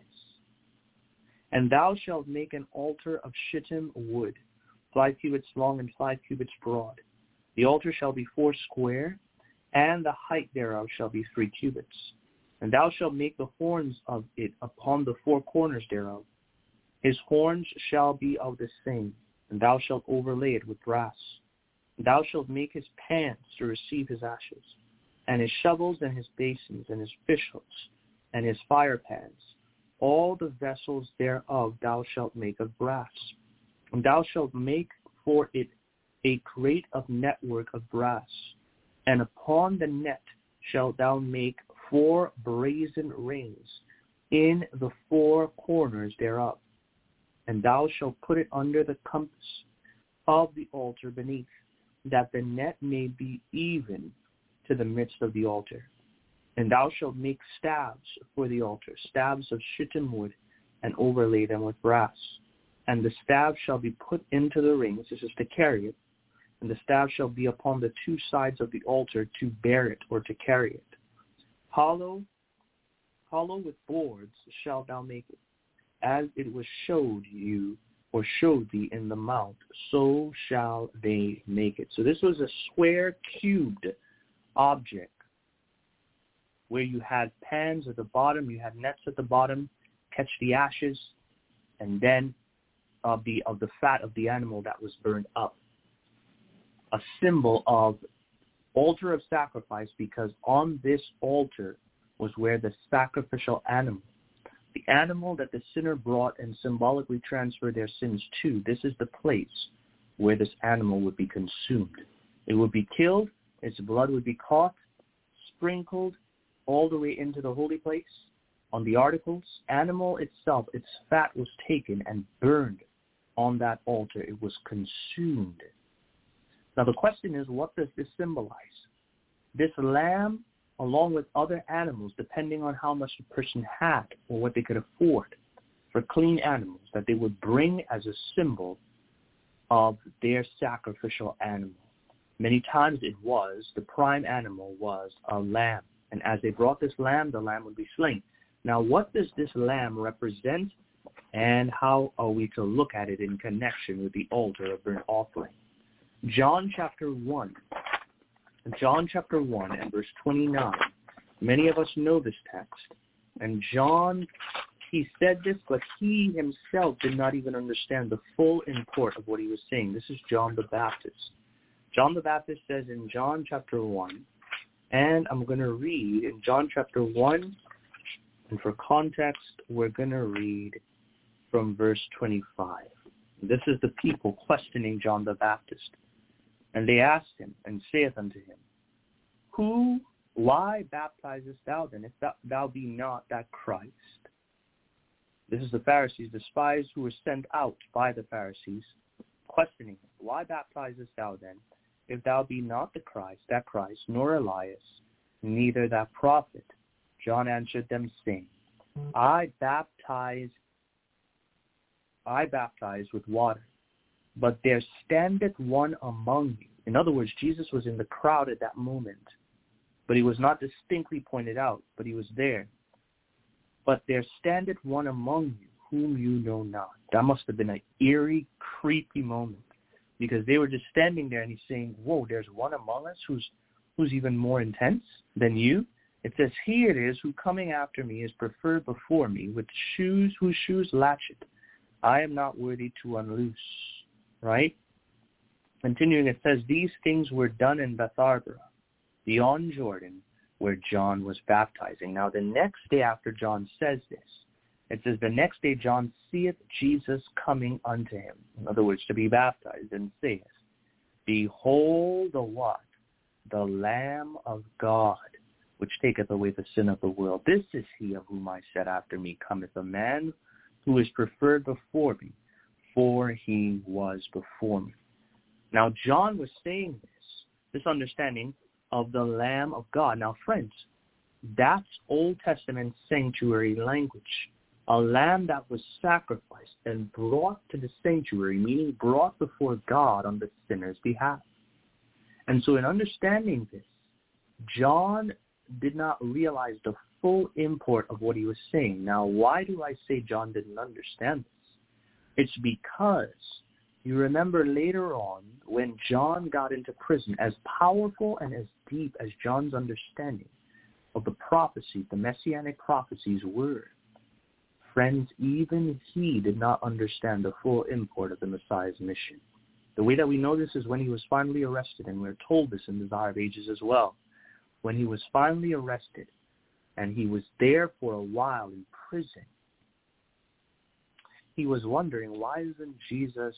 Speaker 12: And thou shalt make an altar of shittim wood, 5 cubits long and 5 cubits broad. The altar shall be 4 square, and the height thereof shall be 3 cubits. And thou shalt make the horns of it upon the 4 corners thereof. His horns shall be of the same, and thou shalt overlay it with brass. Thou shalt make his pans to receive his ashes, and his shovels and his basins and his fishhooks and his fire pans. All the vessels thereof thou shalt make of brass. And thou shalt make for it a crate of network of brass. And upon the net shalt thou make 4 brazen rings in the 4 corners thereof. And thou shalt put it under the compass of the altar beneath, that the net may be even to the midst of the altar. And thou shalt make staves for the altar, staves of shittim wood, and overlay them with brass. And the staff shall be put into the rings, this is to carry it, and the staff shall be upon the 2 sides of the altar to bear it or to carry it. Hollow with boards shalt thou make it, as it was showed you or showed thee in the mount, so shall they make it. So this was a square cubed object where you had pans at the bottom, you had nets at the bottom, catch the ashes, and then of the fat of the animal that was burned up. A symbol of altar of sacrifice, because on this altar was where the sacrificial animal, the animal that the sinner brought and symbolically transferred their sins to, this is the place where this animal would be consumed. It would be killed, its blood would be caught, sprinkled all the way into the holy place. On the articles, animal itself, its fat was taken and burned on that altar. It was consumed. Now the question is, what does this symbolize? This lamb, along with other animals, depending on how much the person had or what they could afford, for clean animals that they would bring as a symbol of their sacrificial animal. Many times the prime animal was a lamb. And as they brought this lamb, the lamb would be slain. Now, what does this lamb represent, and how are we to look at it in connection with the altar of burnt offering? John chapter 1 and verse 29. Many of us know this text. And John, he said this, but he himself did not even understand the full import of what he was saying. This is John the Baptist. John the Baptist says in John chapter 1, and I'm going to read in John chapter 1, and for context, we're going to read from verse 25. This is the people questioning John the Baptist. And they asked him, and saith unto him, why baptizest thou then, if thou be not that Christ? This is the Pharisees, the spies who were sent out by the Pharisees, questioning him. Why baptizest thou then, if thou be not the Christ, that Christ, nor Elias, neither that prophet? John answered them, saying, I baptize with water, but there standeth one among you. In other words, Jesus was in the crowd at that moment, but he was not distinctly pointed out, but he was there. But there standeth one among you whom you know not. That must have been an eerie, creepy moment, because they were just standing there and he's saying, whoa, there's one among us who's even more intense than you. It says, he it is who coming after me is preferred before me, with shoes whose shoes latchet I am not worthy to unloose. Right? Continuing, it says, these things were done in Betharbara, beyond Jordan, where John was baptizing. Now the next day after John says this, it says, the next day John seeth Jesus coming unto him. In other words, to be baptized, and saith, behold the what? The Lamb of God, which taketh away the sin of the world. This is he of whom I said, after me cometh a man who is preferred before me, for he was before me. Now John was saying this understanding of the Lamb of God. Now friends, that's Old Testament sanctuary language. A lamb that was sacrificed and brought to the sanctuary, meaning brought before God on the sinner's behalf. And so in understanding this, John did not realize the full import of what he was saying. Now, why do I say John didn't understand this? It's because you remember later on when John got into prison, as powerful and as deep as John's understanding of the prophecy, the messianic prophecies were, friends, even he did not understand the full import of the Messiah's mission. The way that we know this is when he was finally arrested, and we're told this in Desire of Ages as well. When he was finally arrested, and he was there for a while in prison, he was wondering, why isn't Jesus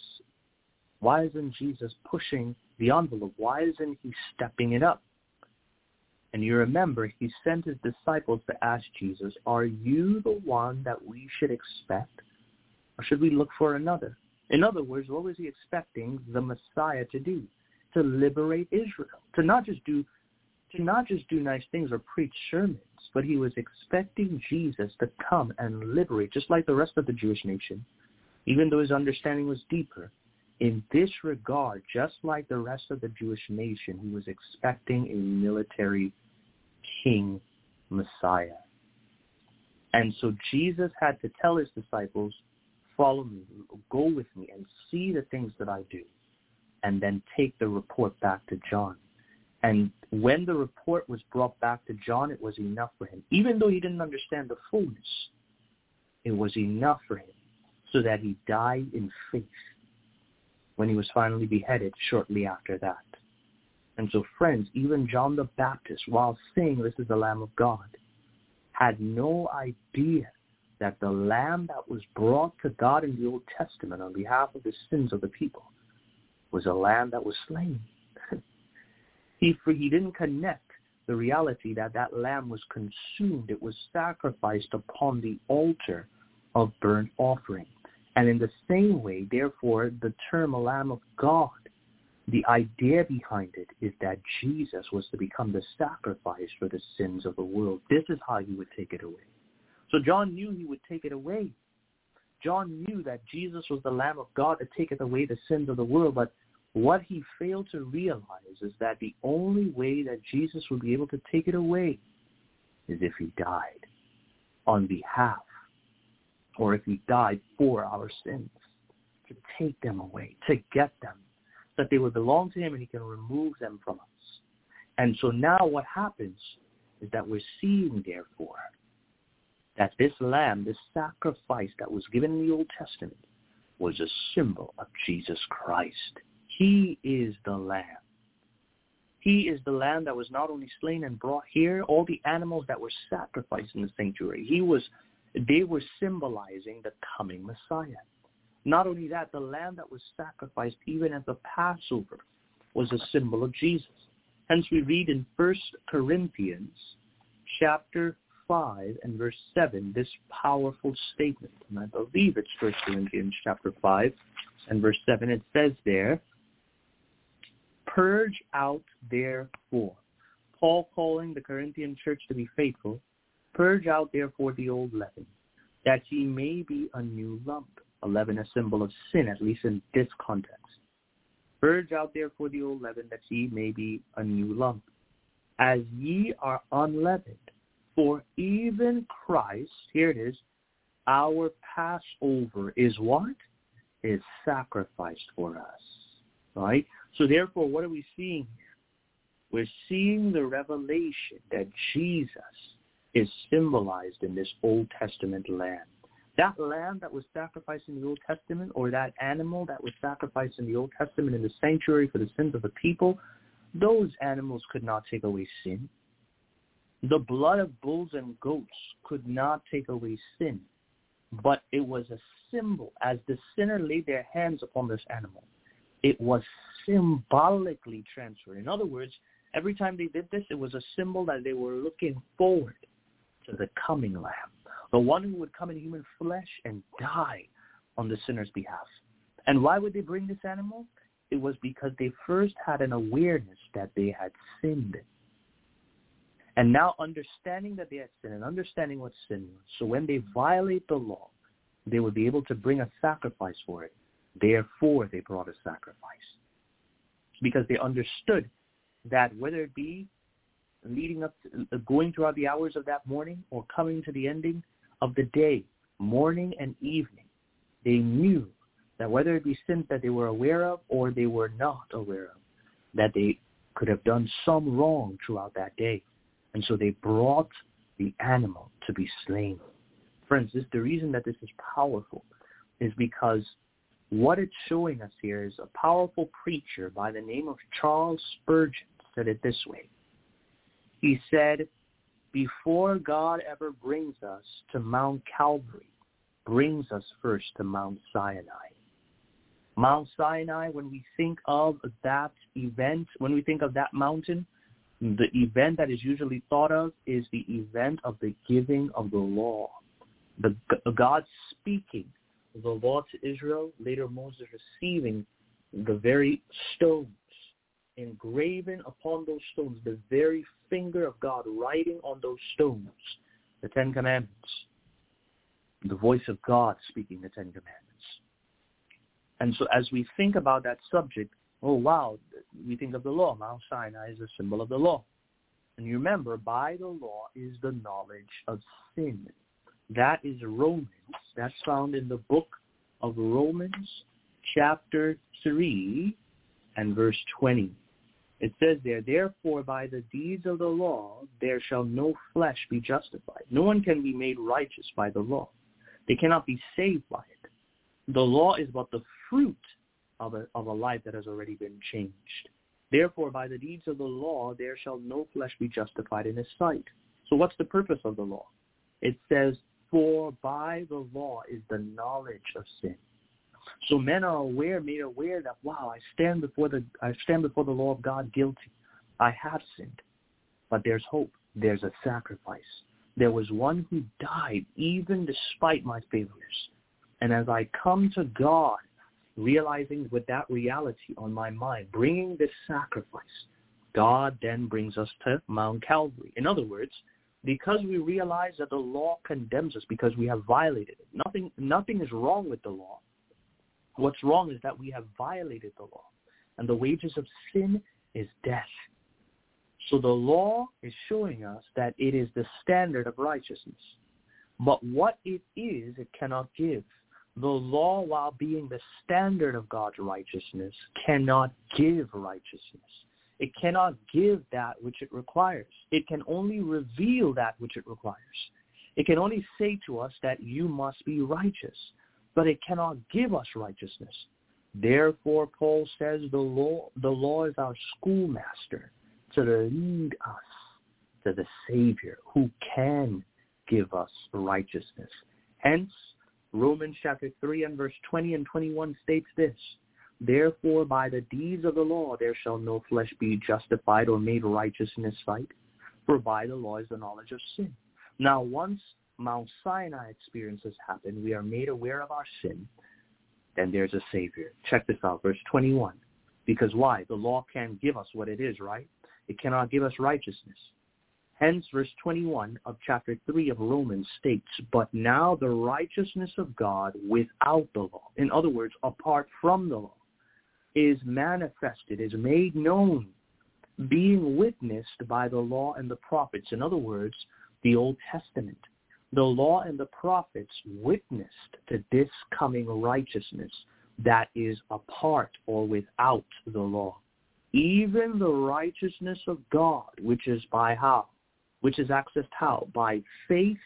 Speaker 12: pushing the envelope? Why isn't he stepping it up? And you remember, he sent his disciples to ask Jesus, are you the one that we should expect, or should we look for another? In other words, what was he expecting the Messiah to do? To liberate Israel, to not just do nice things or preach sermons, but he was expecting Jesus to come and liberate, just like the rest of the Jewish nation, even though his understanding was deeper. In this regard, just like the rest of the Jewish nation, he was expecting a military king Messiah. And so Jesus had to tell his disciples, follow me, go with me, and see the things that I do, and then take the report back to John. And when the report was brought back to John, it was enough for him. Even though he didn't understand the fullness, it was enough for him so that he died in faith when he was finally beheaded shortly after that. And so, friends, even John the Baptist, while saying this is the Lamb of God, had no idea that the Lamb that was brought to God in the Old Testament on behalf of the sins of the people was a Lamb that was slain. He didn't connect the reality that that lamb was consumed. It was sacrificed upon the altar of burnt offering. And in the same way, therefore, the term a Lamb of God, the idea behind it is that Jesus was to become the sacrifice for the sins of the world. This is how he would take it away. So John knew he would take it away. John knew that Jesus was the Lamb of God that taketh away the sins of the world, but what he failed to realize is that the only way that Jesus would be able to take it away is if he died on behalf, or if he died for our sins, to take them away, to get them, that they would belong to him and he can remove them from us. And so now what happens is that we're seeing, therefore, that this lamb, this sacrifice that was given in the Old Testament, was a symbol of Jesus Christ. He is the Lamb. He is the Lamb that was not only slain and brought here, all the animals that were sacrificed in the sanctuary, they were symbolizing the coming Messiah. Not only that, the lamb that was sacrificed even at the Passover was a symbol of Jesus. Hence we read in 1 Corinthians chapter 5 and verse 7 this powerful statement. And I believe it's 1 Corinthians chapter 5 and verse 7. It says there, purge out therefore. Paul calling the Corinthian church to be faithful. Purge out therefore the old leaven, that ye may be a new lump. A leaven, a symbol of sin, at least in this context. Purge out therefore the old leaven, that ye may be a new lump, as ye are unleavened. For even Christ, here it is, our Passover is what? Is sacrificed for us. Right? So therefore, what are we seeing here? We're seeing the revelation that Jesus is symbolized in this Old Testament lamb. That lamb that was sacrificed in the Old Testament, or that animal that was sacrificed in the Old Testament in the sanctuary for the sins of the people, those animals could not take away sin. The blood of bulls and goats could not take away sin, but it was a symbol. As the sinner laid their hands upon this animal, it was symbolically transferred. In other words, every time they did this, it was a symbol that they were looking forward to the coming lamb, the one who would come in human flesh and die on the sinner's behalf. And why would they bring this animal? It was because they first had an awareness that they had sinned. And now understanding that they had sinned and understanding what sin was, so when they violate the law, they would be able to bring a sacrifice for it. Therefore, they brought a sacrifice. Because they understood that whether it be leading up to, going throughout the hours of that morning or coming to the ending of the day, morning and evening, they knew that whether it be sins that they were aware of or they were not aware of, that they could have done some wrong throughout that day. And so they brought the animal to be slain. Friends, the reason that this is powerful is because what it's showing us here is a powerful preacher by the name of Charles Spurgeon said it this way. He said, before God ever brings us to Mount Calvary, brings us first to Mount Sinai. Mount Sinai, when we think of that event, when we think of that mountain, the event that is usually thought of is the event of the giving of the law. God speaking the law to Israel, later Moses receiving the very stones, engraven upon those stones, the very finger of God writing on those stones, the Ten Commandments, the voice of God speaking the Ten Commandments. And so as we think about that subject, oh wow, we think of the law. Mount Sinai is a symbol of the law. And you remember, by the law is the knowledge of sin. That is Romans. That's found in the book of Romans, chapter 3 and verse 20. It says there, therefore by the deeds of the law there shall no flesh be justified. No one can be made righteous by the law. They cannot be saved by it. The law is but the fruit of a life that has already been changed. Therefore by the deeds of the law there shall no flesh be justified in his sight. So what's the purpose of the law? It says, for by the law is the knowledge of sin. So men are made aware that, wow, I stand before the law of God guilty. I have sinned. But there's hope. There's a sacrifice. There was one who died even despite my failures. And as I come to God, realizing with that reality on my mind, bringing this sacrifice, God then brings us to Mount Calvary. In other words, because we realize that the law condemns us because we have violated it. Nothing is wrong with the law. What's wrong is that we have violated the law. And the wages of sin is death. So the law is showing us that it is the standard of righteousness. But what it is, it cannot give. The law, while being the standard of God's righteousness, cannot give righteousness. It cannot give that which it requires. It can only reveal that which it requires. It can only say to us that you must be righteous, but it cannot give us righteousness. Therefore, Paul says the law is our schoolmaster to lead us to the Savior who can give us righteousness. Hence, Romans chapter 3 and verse 20 and 21 states this, therefore by the deeds of the law there shall no flesh be justified or made righteous in his sight, for by the law is the knowledge of sin. Now once Mount Sinai experiences happen, we are made aware of our sin, then there's a Savior. Check this out, verse 21. Because why? The law can't give us what it is, right? It cannot give us righteousness. Hence, verse 21 of chapter 3 of Romans states, but now the righteousness of God without the law, in other words, apart from the law, is manifested, is made known, being witnessed by the law and the prophets. In other words, the Old Testament. The law and the prophets witnessed to this coming righteousness that is apart or without the law. Even the righteousness of God, which is by how? Which is accessed how? By faith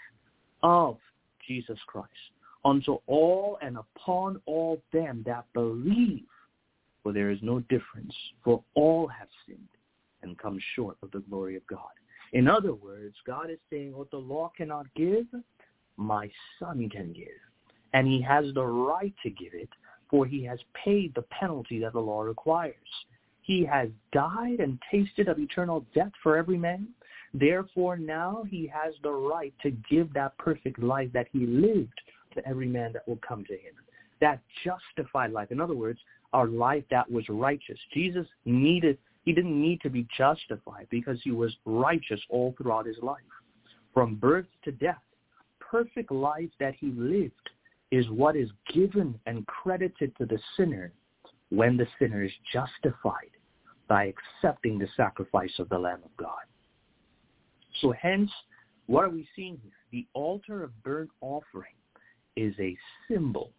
Speaker 12: of Jesus Christ, unto all and upon all them that believe. For there is no difference, for all have sinned and come short of the glory of God. In other words, God is saying what the law cannot give, my Son can give. And he has the right to give it, for he has paid the penalty that the law requires. He has died and tasted of eternal death for every man. Therefore, now he has the right to give that perfect life that he lived to every man that will come to him. That justified life. In other words, our life that was righteous. Jesus he didn't need to be justified because he was righteous all throughout his life. From birth to death, perfect life that he lived is what is given and credited to the sinner when the sinner is justified by accepting the sacrifice of the Lamb of God. So hence, what are we seeing here? The altar of burnt offering is a symbol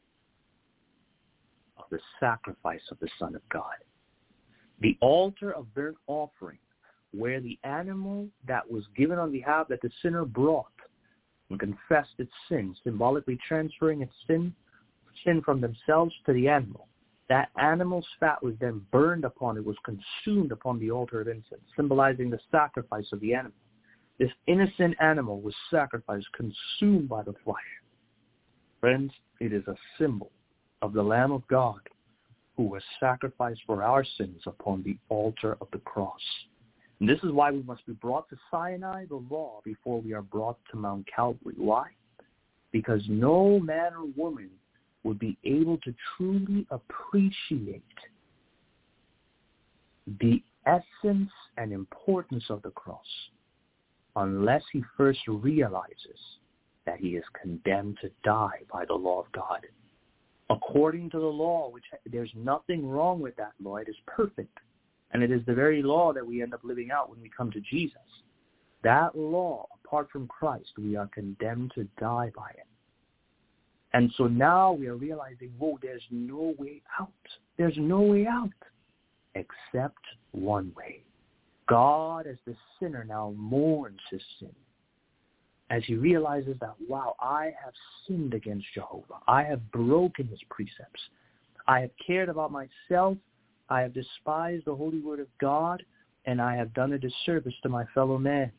Speaker 12: of the sacrifice of the Son of God. The altar of burnt offering, where the animal that was given on behalf that the sinner brought and confessed its sin, symbolically transferring its sin from themselves to the animal. That animal's fat was then burned upon, it was consumed upon the altar of incense, symbolizing the sacrifice of the animal. This innocent animal was sacrificed, consumed by the fire. Friends, it is a symbol of the Lamb of God who was sacrificed for our sins upon the altar of the cross. And this is why we must be brought to Sinai, the law, before we are brought to Mount Calvary. Why? Because no man or woman would be able to truly appreciate the essence and importance of the cross unless he first realizes that he is condemned to die by the law of God. According to the law, which there's nothing wrong with that law, it is perfect. And it is the very law that we end up living out when we come to Jesus. That law, apart from Christ, we are condemned to die by it. And so now we are realizing, whoa, there's no way out. There's no way out except one way. God, as the sinner, now mourns his sin as he realizes that, wow, I have sinned against Jehovah. I have broken his precepts. I have cared about myself. I have despised the holy word of God, and I have done a disservice to my fellow man,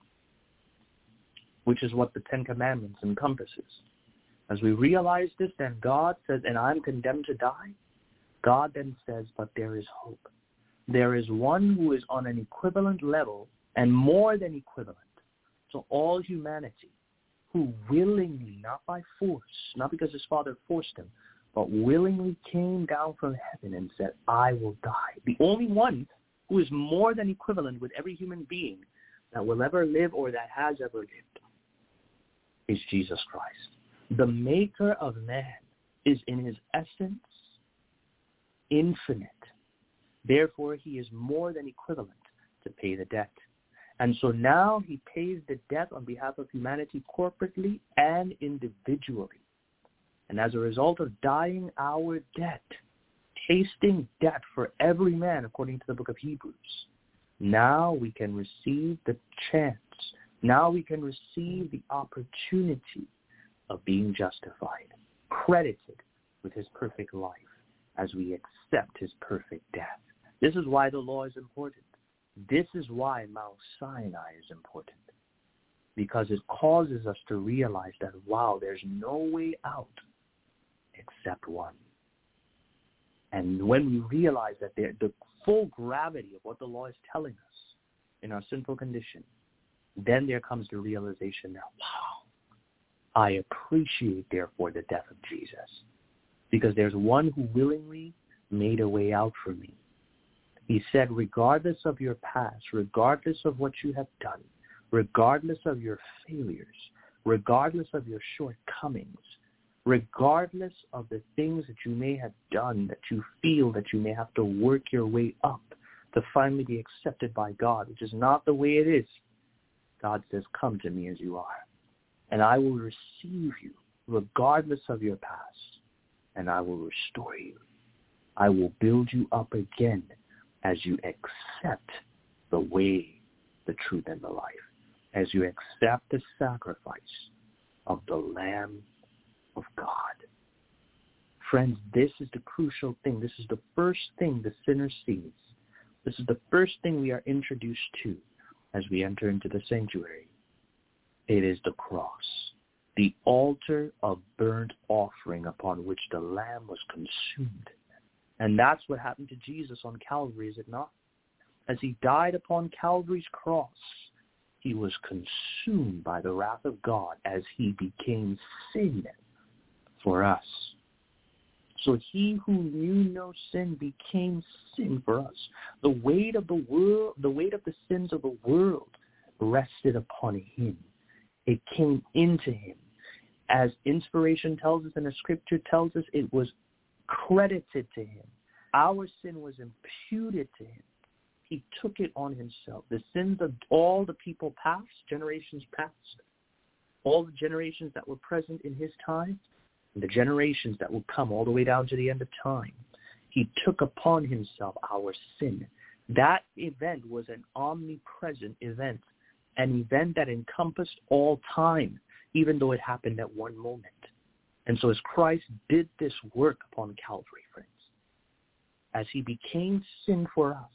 Speaker 12: which is what the Ten Commandments encompasses. As we realize this, then God says, and I'm condemned to die. God then says, but there is hope. There is one who is on an equivalent level and more than equivalent to all humanity, who willingly, not by force, not because his Father forced him, but willingly came down from heaven and said, I will die. The only one who is more than equivalent with every human being that will ever live or that has ever lived is Jesus Christ. The maker of man is in his essence infinite. Therefore, he is more than equivalent to pay the debt. And so now he pays the debt on behalf of humanity corporately and individually. And as a result of dying our debt, tasting death for every man, according to the book of Hebrews, now we can receive the chance. Now we can receive the opportunity of being justified, credited with his perfect life as we accept his perfect death. This is why the law is important. This is why Mount Sinai is important, because it causes us to realize that, wow, there's no way out except one. And when we realize that the full gravity of what the law is telling us in our sinful condition, then there comes the realization that, wow, I appreciate, therefore, the death of Jesus, because there's one who willingly made a way out for me. He said, regardless of your past, regardless of what you have done, regardless of your failures, regardless of your shortcomings, regardless of the things that you may have done that you feel that you may have to work your way up to finally be accepted by God, which is not the way it is. God says, come to me as you are, and I will receive you regardless of your past, and I will restore you. I will build you up again as you accept the way, the truth, and the life, as you accept the sacrifice of the Lamb of God. Friends, this is the crucial thing. This is the first thing the sinner sees. This is the first thing we are introduced to as we enter into the sanctuary. It is the cross, the altar of burnt offering upon which the Lamb was consumed. And that's what happened to Jesus on Calvary, is it not? As he died upon Calvary's cross, he was consumed by the wrath of God as he became sin for us. So he who knew no sin became sin for us. The weight of the world, the weight of the sins of the world rested upon him. It came into him. As inspiration tells us and the scripture tells us, it was credited to him. Our sin was imputed to him. He took it on himself. The sins of all the people past, generations past, all the generations that were present in his time, and the generations that will come all the way down to the end of time. He took upon himself our sin. That event was an omnipresent event, an event that encompassed all time, even though it happened at one moment. And so as Christ did this work upon Calvary, friends, as he became sin for us,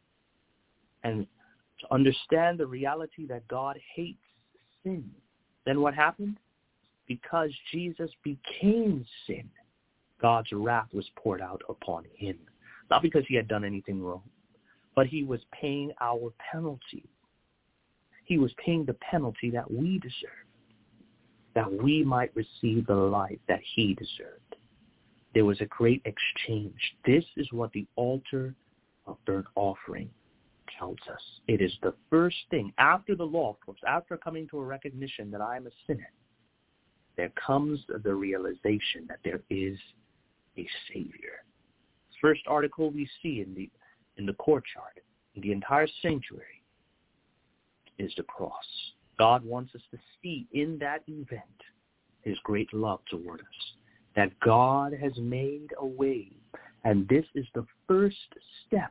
Speaker 12: and to understand the reality that God hates sin, then what happened? Because Jesus became sin, God's wrath was poured out upon him. Not because he had done anything wrong, but he was paying our penalty. He was paying the penalty that we deserve, that we might receive the life that he deserved. There was a great exchange. This is what the altar of burnt offering tells us. It is the first thing, after the law, of course, after coming to a recognition that I am a sinner, there comes the realization that there is a Savior. First article we see in the courtyard The entire sanctuary is the cross. God wants us to see in that event his great love toward us, that God has made a way, and this is the first step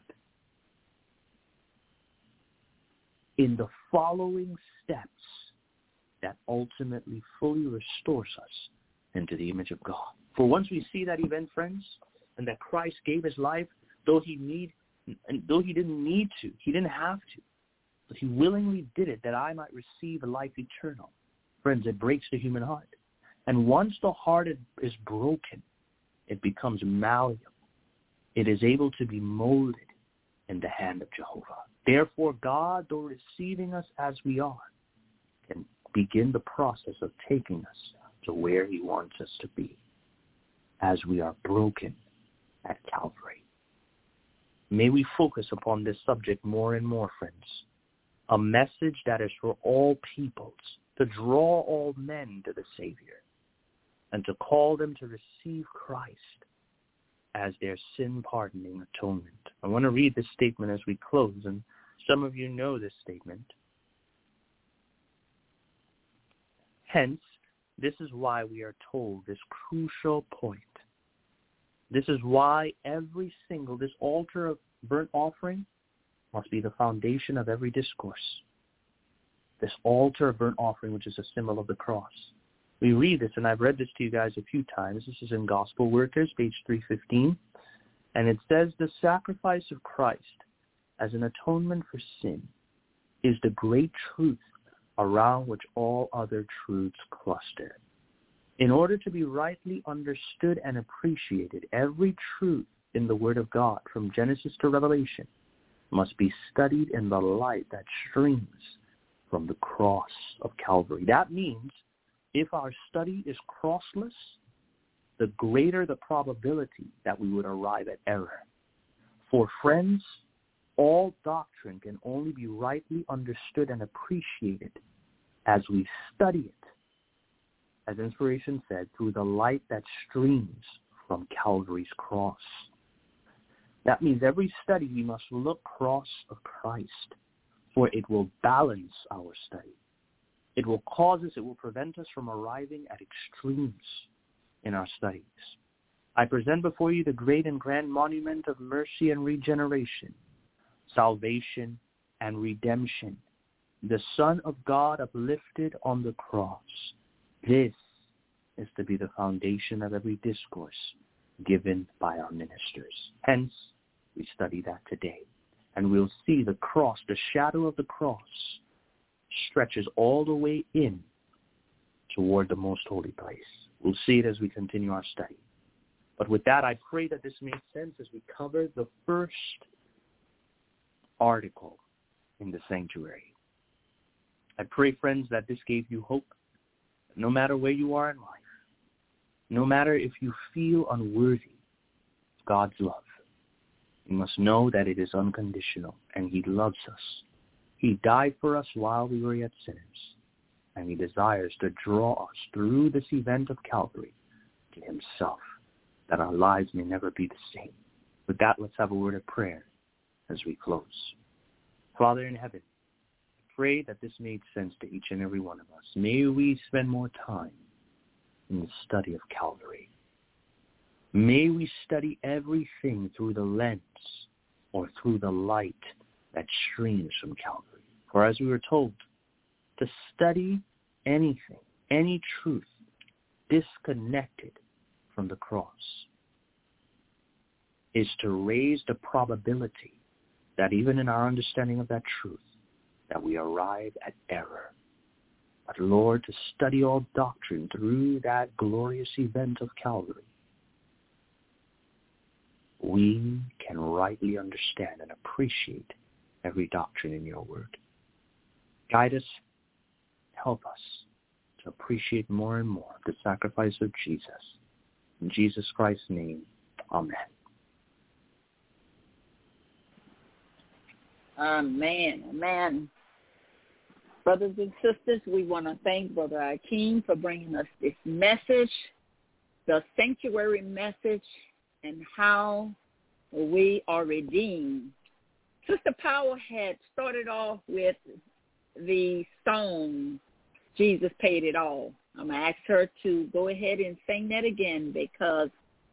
Speaker 12: in the following steps that ultimately fully restores us into the image of God. For once we see that event, friends, and that Christ gave his life, though he didn't need to, he didn't have to, but he willingly did it that I might receive a life eternal. Friends, it breaks the human heart. And once the heart is broken, it becomes malleable. It is able to be molded in the hand of Jehovah. Therefore, God, though receiving us as we are, can begin the process of taking us to where he wants us to be as we are broken at Calvary. May we focus upon this subject more and more, friends. A message that is for all peoples, to draw all men to the Savior, and to call them to receive Christ as their sin-pardoning atonement. I want to read this statement as we close, and some of you know this statement. Hence, this is why we are told this crucial point. This is why this altar of burnt offering must be the foundation of every discourse. This altar of burnt offering, which is a symbol of the cross. We read this, and I've read this to you guys a few times. This is in Gospel Workers, page 315. And it says, the sacrifice of Christ as an atonement for sin is the great truth around which all other truths cluster. In order to be rightly understood and appreciated, every truth in the Word of God, from Genesis to Revelation, must be studied in the light that streams from the cross of Calvary. That means if our study is crossless, the greater the probability that we would arrive at error. For friends, all doctrine can only be rightly understood and appreciated as we study it, as inspiration said, through the light that streams from Calvary's cross. That means every study we must look cross of Christ, for it will balance our study. It will prevent us from arriving at extremes in our studies. I present before you the great and grand monument of mercy and regeneration, salvation and redemption, the Son of God uplifted on the cross. This is to be the foundation of every discourse given by our ministers. Hence, we study that today. And we'll see the cross, the shadow of the cross, stretches all the way in toward the most holy place. We'll see it as we continue our study. But with that, I pray that this makes sense as we cover the first article in the sanctuary. I pray, friends, that this gave you hope. No matter where you are in life, no matter if you feel unworthy of God's love, you must know that it is unconditional and he loves us. He died for us while we were yet sinners, and he desires to draw us through this event of Calvary to himself, that our lives may never be the same. With that, let's have a word of prayer as we close. Father in heaven, I pray that this made sense to each and every one of us. May we spend more time in the study of Calvary. May we study everything through the lens or through the light that streams from Calvary. For as we were told, to study anything, any truth disconnected from the cross is to raise the probability that even in our understanding of that truth, that we arrive at error. But Lord, to study all doctrine through that glorious event of Calvary, we can rightly understand and appreciate every doctrine in your word. Guide us, help us to appreciate more and more the sacrifice of Jesus. In Jesus Christ's name, amen.
Speaker 4: Amen. Amen. Brothers and sisters, we want to thank Brother Akeem for bringing us this message, the sanctuary message, and how we are redeemed Sister Powell had started off with the song, Jesus Paid It All. I'm going to ask her to go ahead and sing that again because,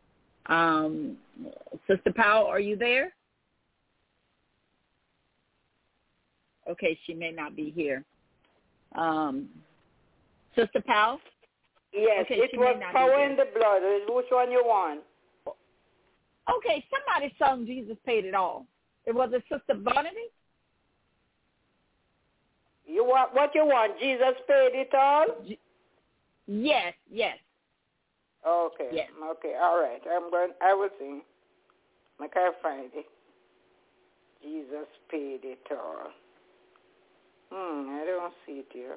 Speaker 4: Sister Powell, are you there? Okay, she may not be here. Sister Powell?
Speaker 5: Yes,
Speaker 4: okay,
Speaker 5: it was Power in the Blood. Which one you want?
Speaker 4: Okay, somebody sung Jesus Paid It All. It was a Sister Bonnie?
Speaker 5: You want what you want? Jesus paid it all?
Speaker 4: Yes.
Speaker 5: Okay.
Speaker 4: Yes.
Speaker 5: Okay, all right. I will sing. I can't find it. Jesus paid it all. I don't see it here.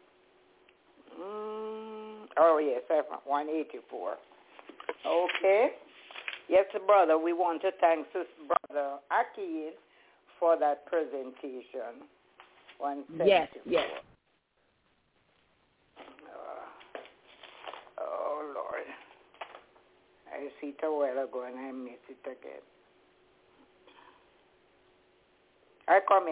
Speaker 5: Oh, yes, I found 184. Okay. Yes, brother, we want to thank Brother Akin for that presentation. 174.
Speaker 4: Yes.
Speaker 5: Oh, Lord. I see it a while ago and I miss it again. I'm coming.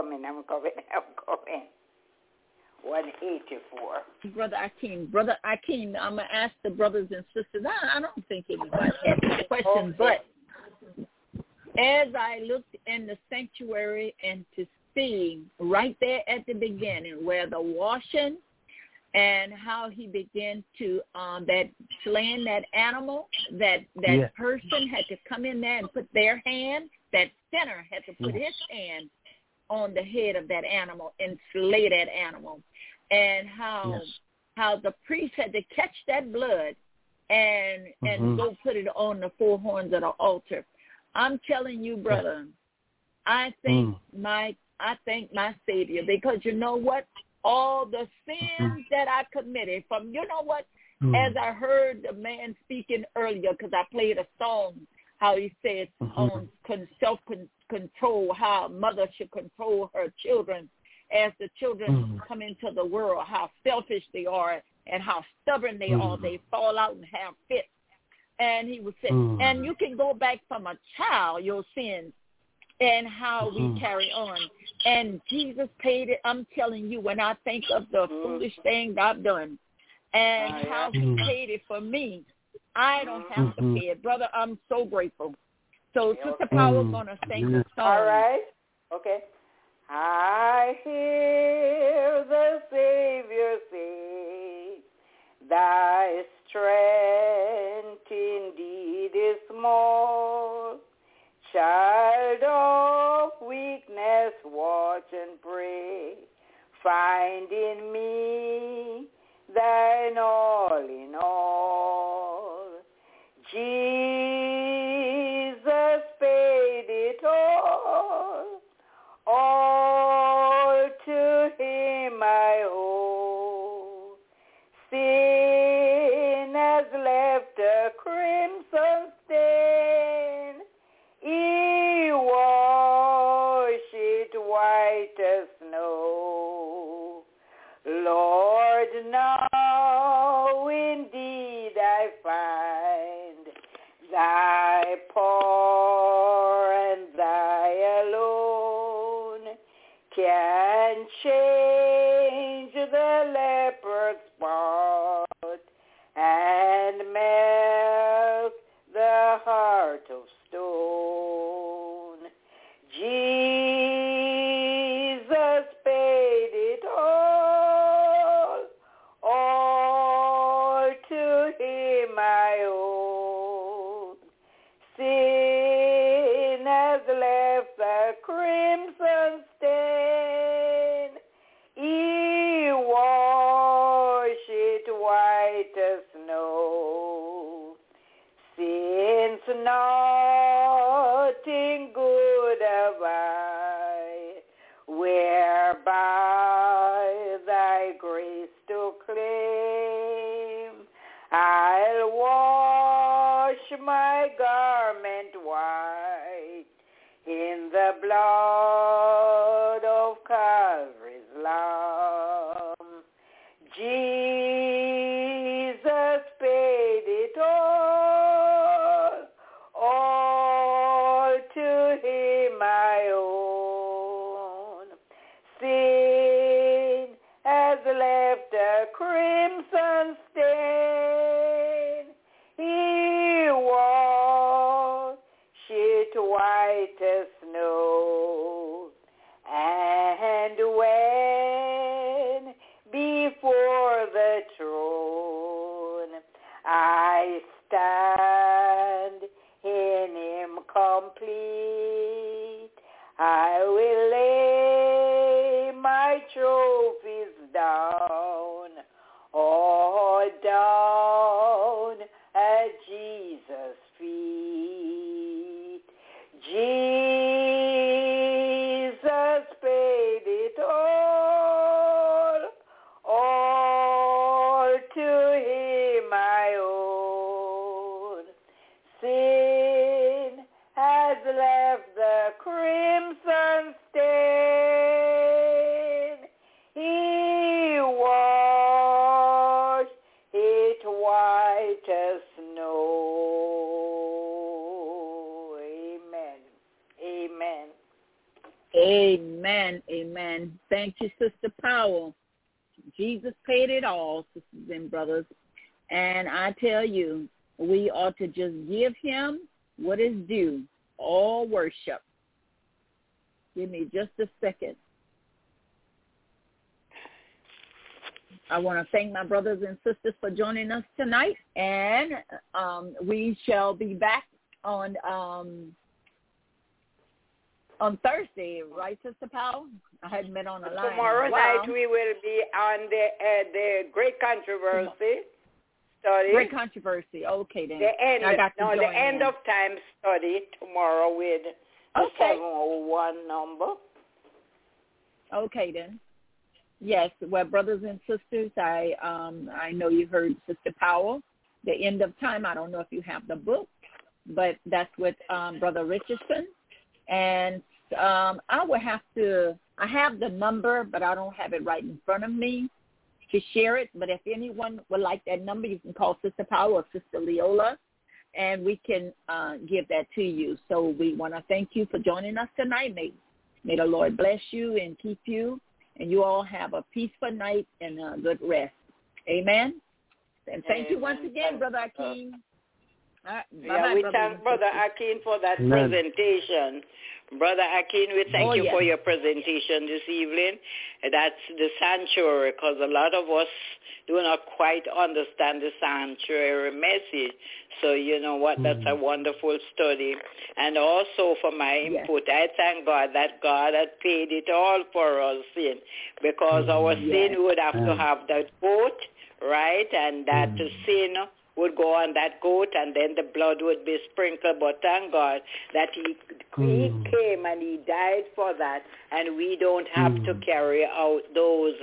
Speaker 5: 184.
Speaker 4: Brother Akeem, I'm going to ask the brothers and sisters. I don't think anybody has a question, but as I looked in the sanctuary and to see right there at the beginning where the washing and how he began to that slaying that animal, that person had to come in there and put their hand, that sinner had to put his hand on the head of that animal and slay that animal, and how the priest had to catch that blood and go put it on the four horns of the altar. I'm telling you, brother, I thank my Savior, because you know what? All the sins that I committed from, you know what? As I heard the man speaking earlier, because I played a song, how he said on self-control, how a mother should control her children as the children come into the world, how selfish they are and how stubborn they are. They fall out and have fits. And he would say, and you can go back from a child, your sins, and how we carry on. And Jesus paid it. I'm telling you, when I think of the foolish things I've done and how he paid it for me, I don't have to pay it. Brother, I'm so grateful. So Sister Powell's going to sing the song.
Speaker 5: All right. Okay. I hear the Savior say, thy strength indeed is small. Child of weakness, watch and pray. Find in me thine all in all. Jesus paid it all to him I owe. Sin has left a crimson stain. He washed it white as snow. Lord, now indeed I find thy poor and thy alone can change the leopard's spot and melt the heart of stone. Jesus paid it all to him I owe. Sin has left a crimson stain. He washed it white as snow. Since nothing good have I, whereby thy grace to claim, I'll wash my garment white in the blood of Calvary's Lamb. Jesus paid it all to him I owe. left a crimson stain. He washed it white as snow, and when before the throne I stand in him complete, I will lay my trophies down, all down at Jesus' feet. Jesus paid it all to him I owe. Sin has left the crimson stain. He washed it white as snow. Amen. Amen.
Speaker 4: Amen. Amen. Thank you, Sister Powell. Jesus paid it all, sisters and brothers. And I tell you, we ought to just give him what is due, all worship. Give me just a second. I want to thank my brothers and sisters for joining us tonight. And we shall be back on Thursday, right, Sister Powell? I hadn't been on the line.
Speaker 5: Tomorrow night we will be on the Great Controversy study.
Speaker 4: Great Controversy. Okay, then.
Speaker 5: The end. The end
Speaker 4: in.
Speaker 5: of time study tomorrow with the 701 number.
Speaker 4: Okay, then. Yes, well, brothers and sisters, I know you heard Sister Powell. The end of time. I don't know if you have the book, but that's with Brother Richardson. And I will have to, I have the number, but I don't have it right in front of me to share it. But if anyone would like that number, you can call Sister Powell or Sister Leola, and we can give that to you. So we want to thank you for joining us tonight. May the Lord bless you and keep you, and you all have a peaceful night and a good rest. Amen. And thank you once again, Brother Akeem.
Speaker 5: We thank Brother Akeem for that presentation. Brother Akeem, we thank you for your presentation this evening. That's the sanctuary, because a lot of us do not quite understand the sanctuary message. So you know what, that's a wonderful study. And also for my input, I thank God that God had paid it all for our sin, because our sin would have to have that goat, right? And that sin would go on that goat, and then the blood would be sprinkled. But thank God that he came and he died for that, and we don't have to carry out those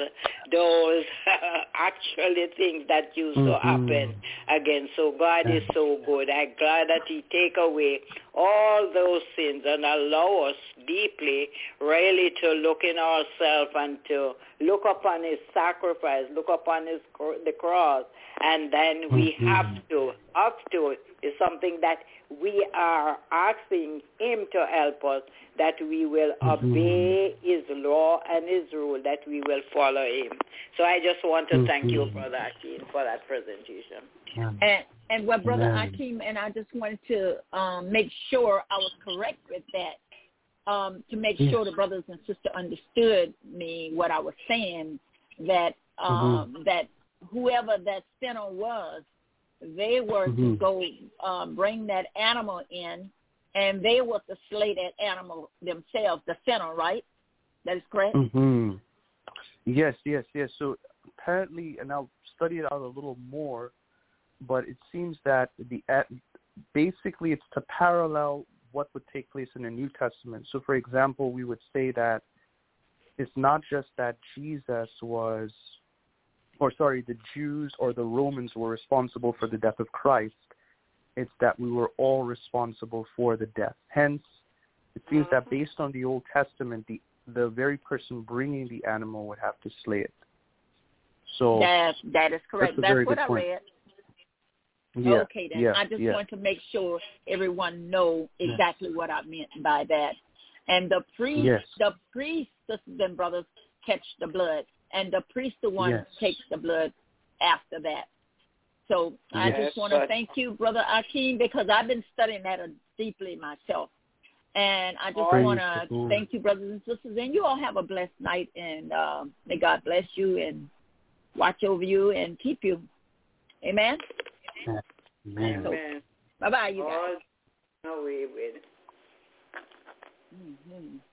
Speaker 5: actually things that used to happen again. So God is so good. I'm glad that he take away all those sins and allow us deeply really to look in ourselves and to look upon his sacrifice, look upon the cross, and then we have to is something that we are asking him to help us, that we will obey his law and his rule, that we will follow him. So I just want to thank you, Brother Akeem, for that presentation.
Speaker 4: And well, Brother Akeem, and I just wanted to make sure I was correct with that, to make sure the brothers and sisters understood me, what I was saying, that that whoever that sinner was, they were to go bring that animal in, and they were to slay that animal themselves, the sinner, right? That is correct?
Speaker 12: Yes. So apparently, and I'll study it out a little more, but it seems that basically it's to parallel what would take place in the New Testament. So, for example, we would say that it's not just that Jesus was, the Jews or the Romans were responsible for the death of Christ. It's that we were all responsible for the death. Hence, it seems that based on the Old Testament, the very person bringing the animal would have to slay it. So
Speaker 4: that is correct. That's what I read.
Speaker 12: Yeah,
Speaker 4: okay, then. I just want to make sure everyone know exactly what I meant by that. And the priest, sisters and brothers, catch the blood. and the priest the one takes the blood after that. So I just want to thank you, Brother Akeem, because I've been studying that deeply myself. And I just want to thank you, brothers and sisters. And you all have a blessed night. And may God bless you and watch over you and keep you. Amen?
Speaker 5: Amen.
Speaker 4: So, bye-bye, you guys.
Speaker 5: All away with.
Speaker 4: Mm-hmm.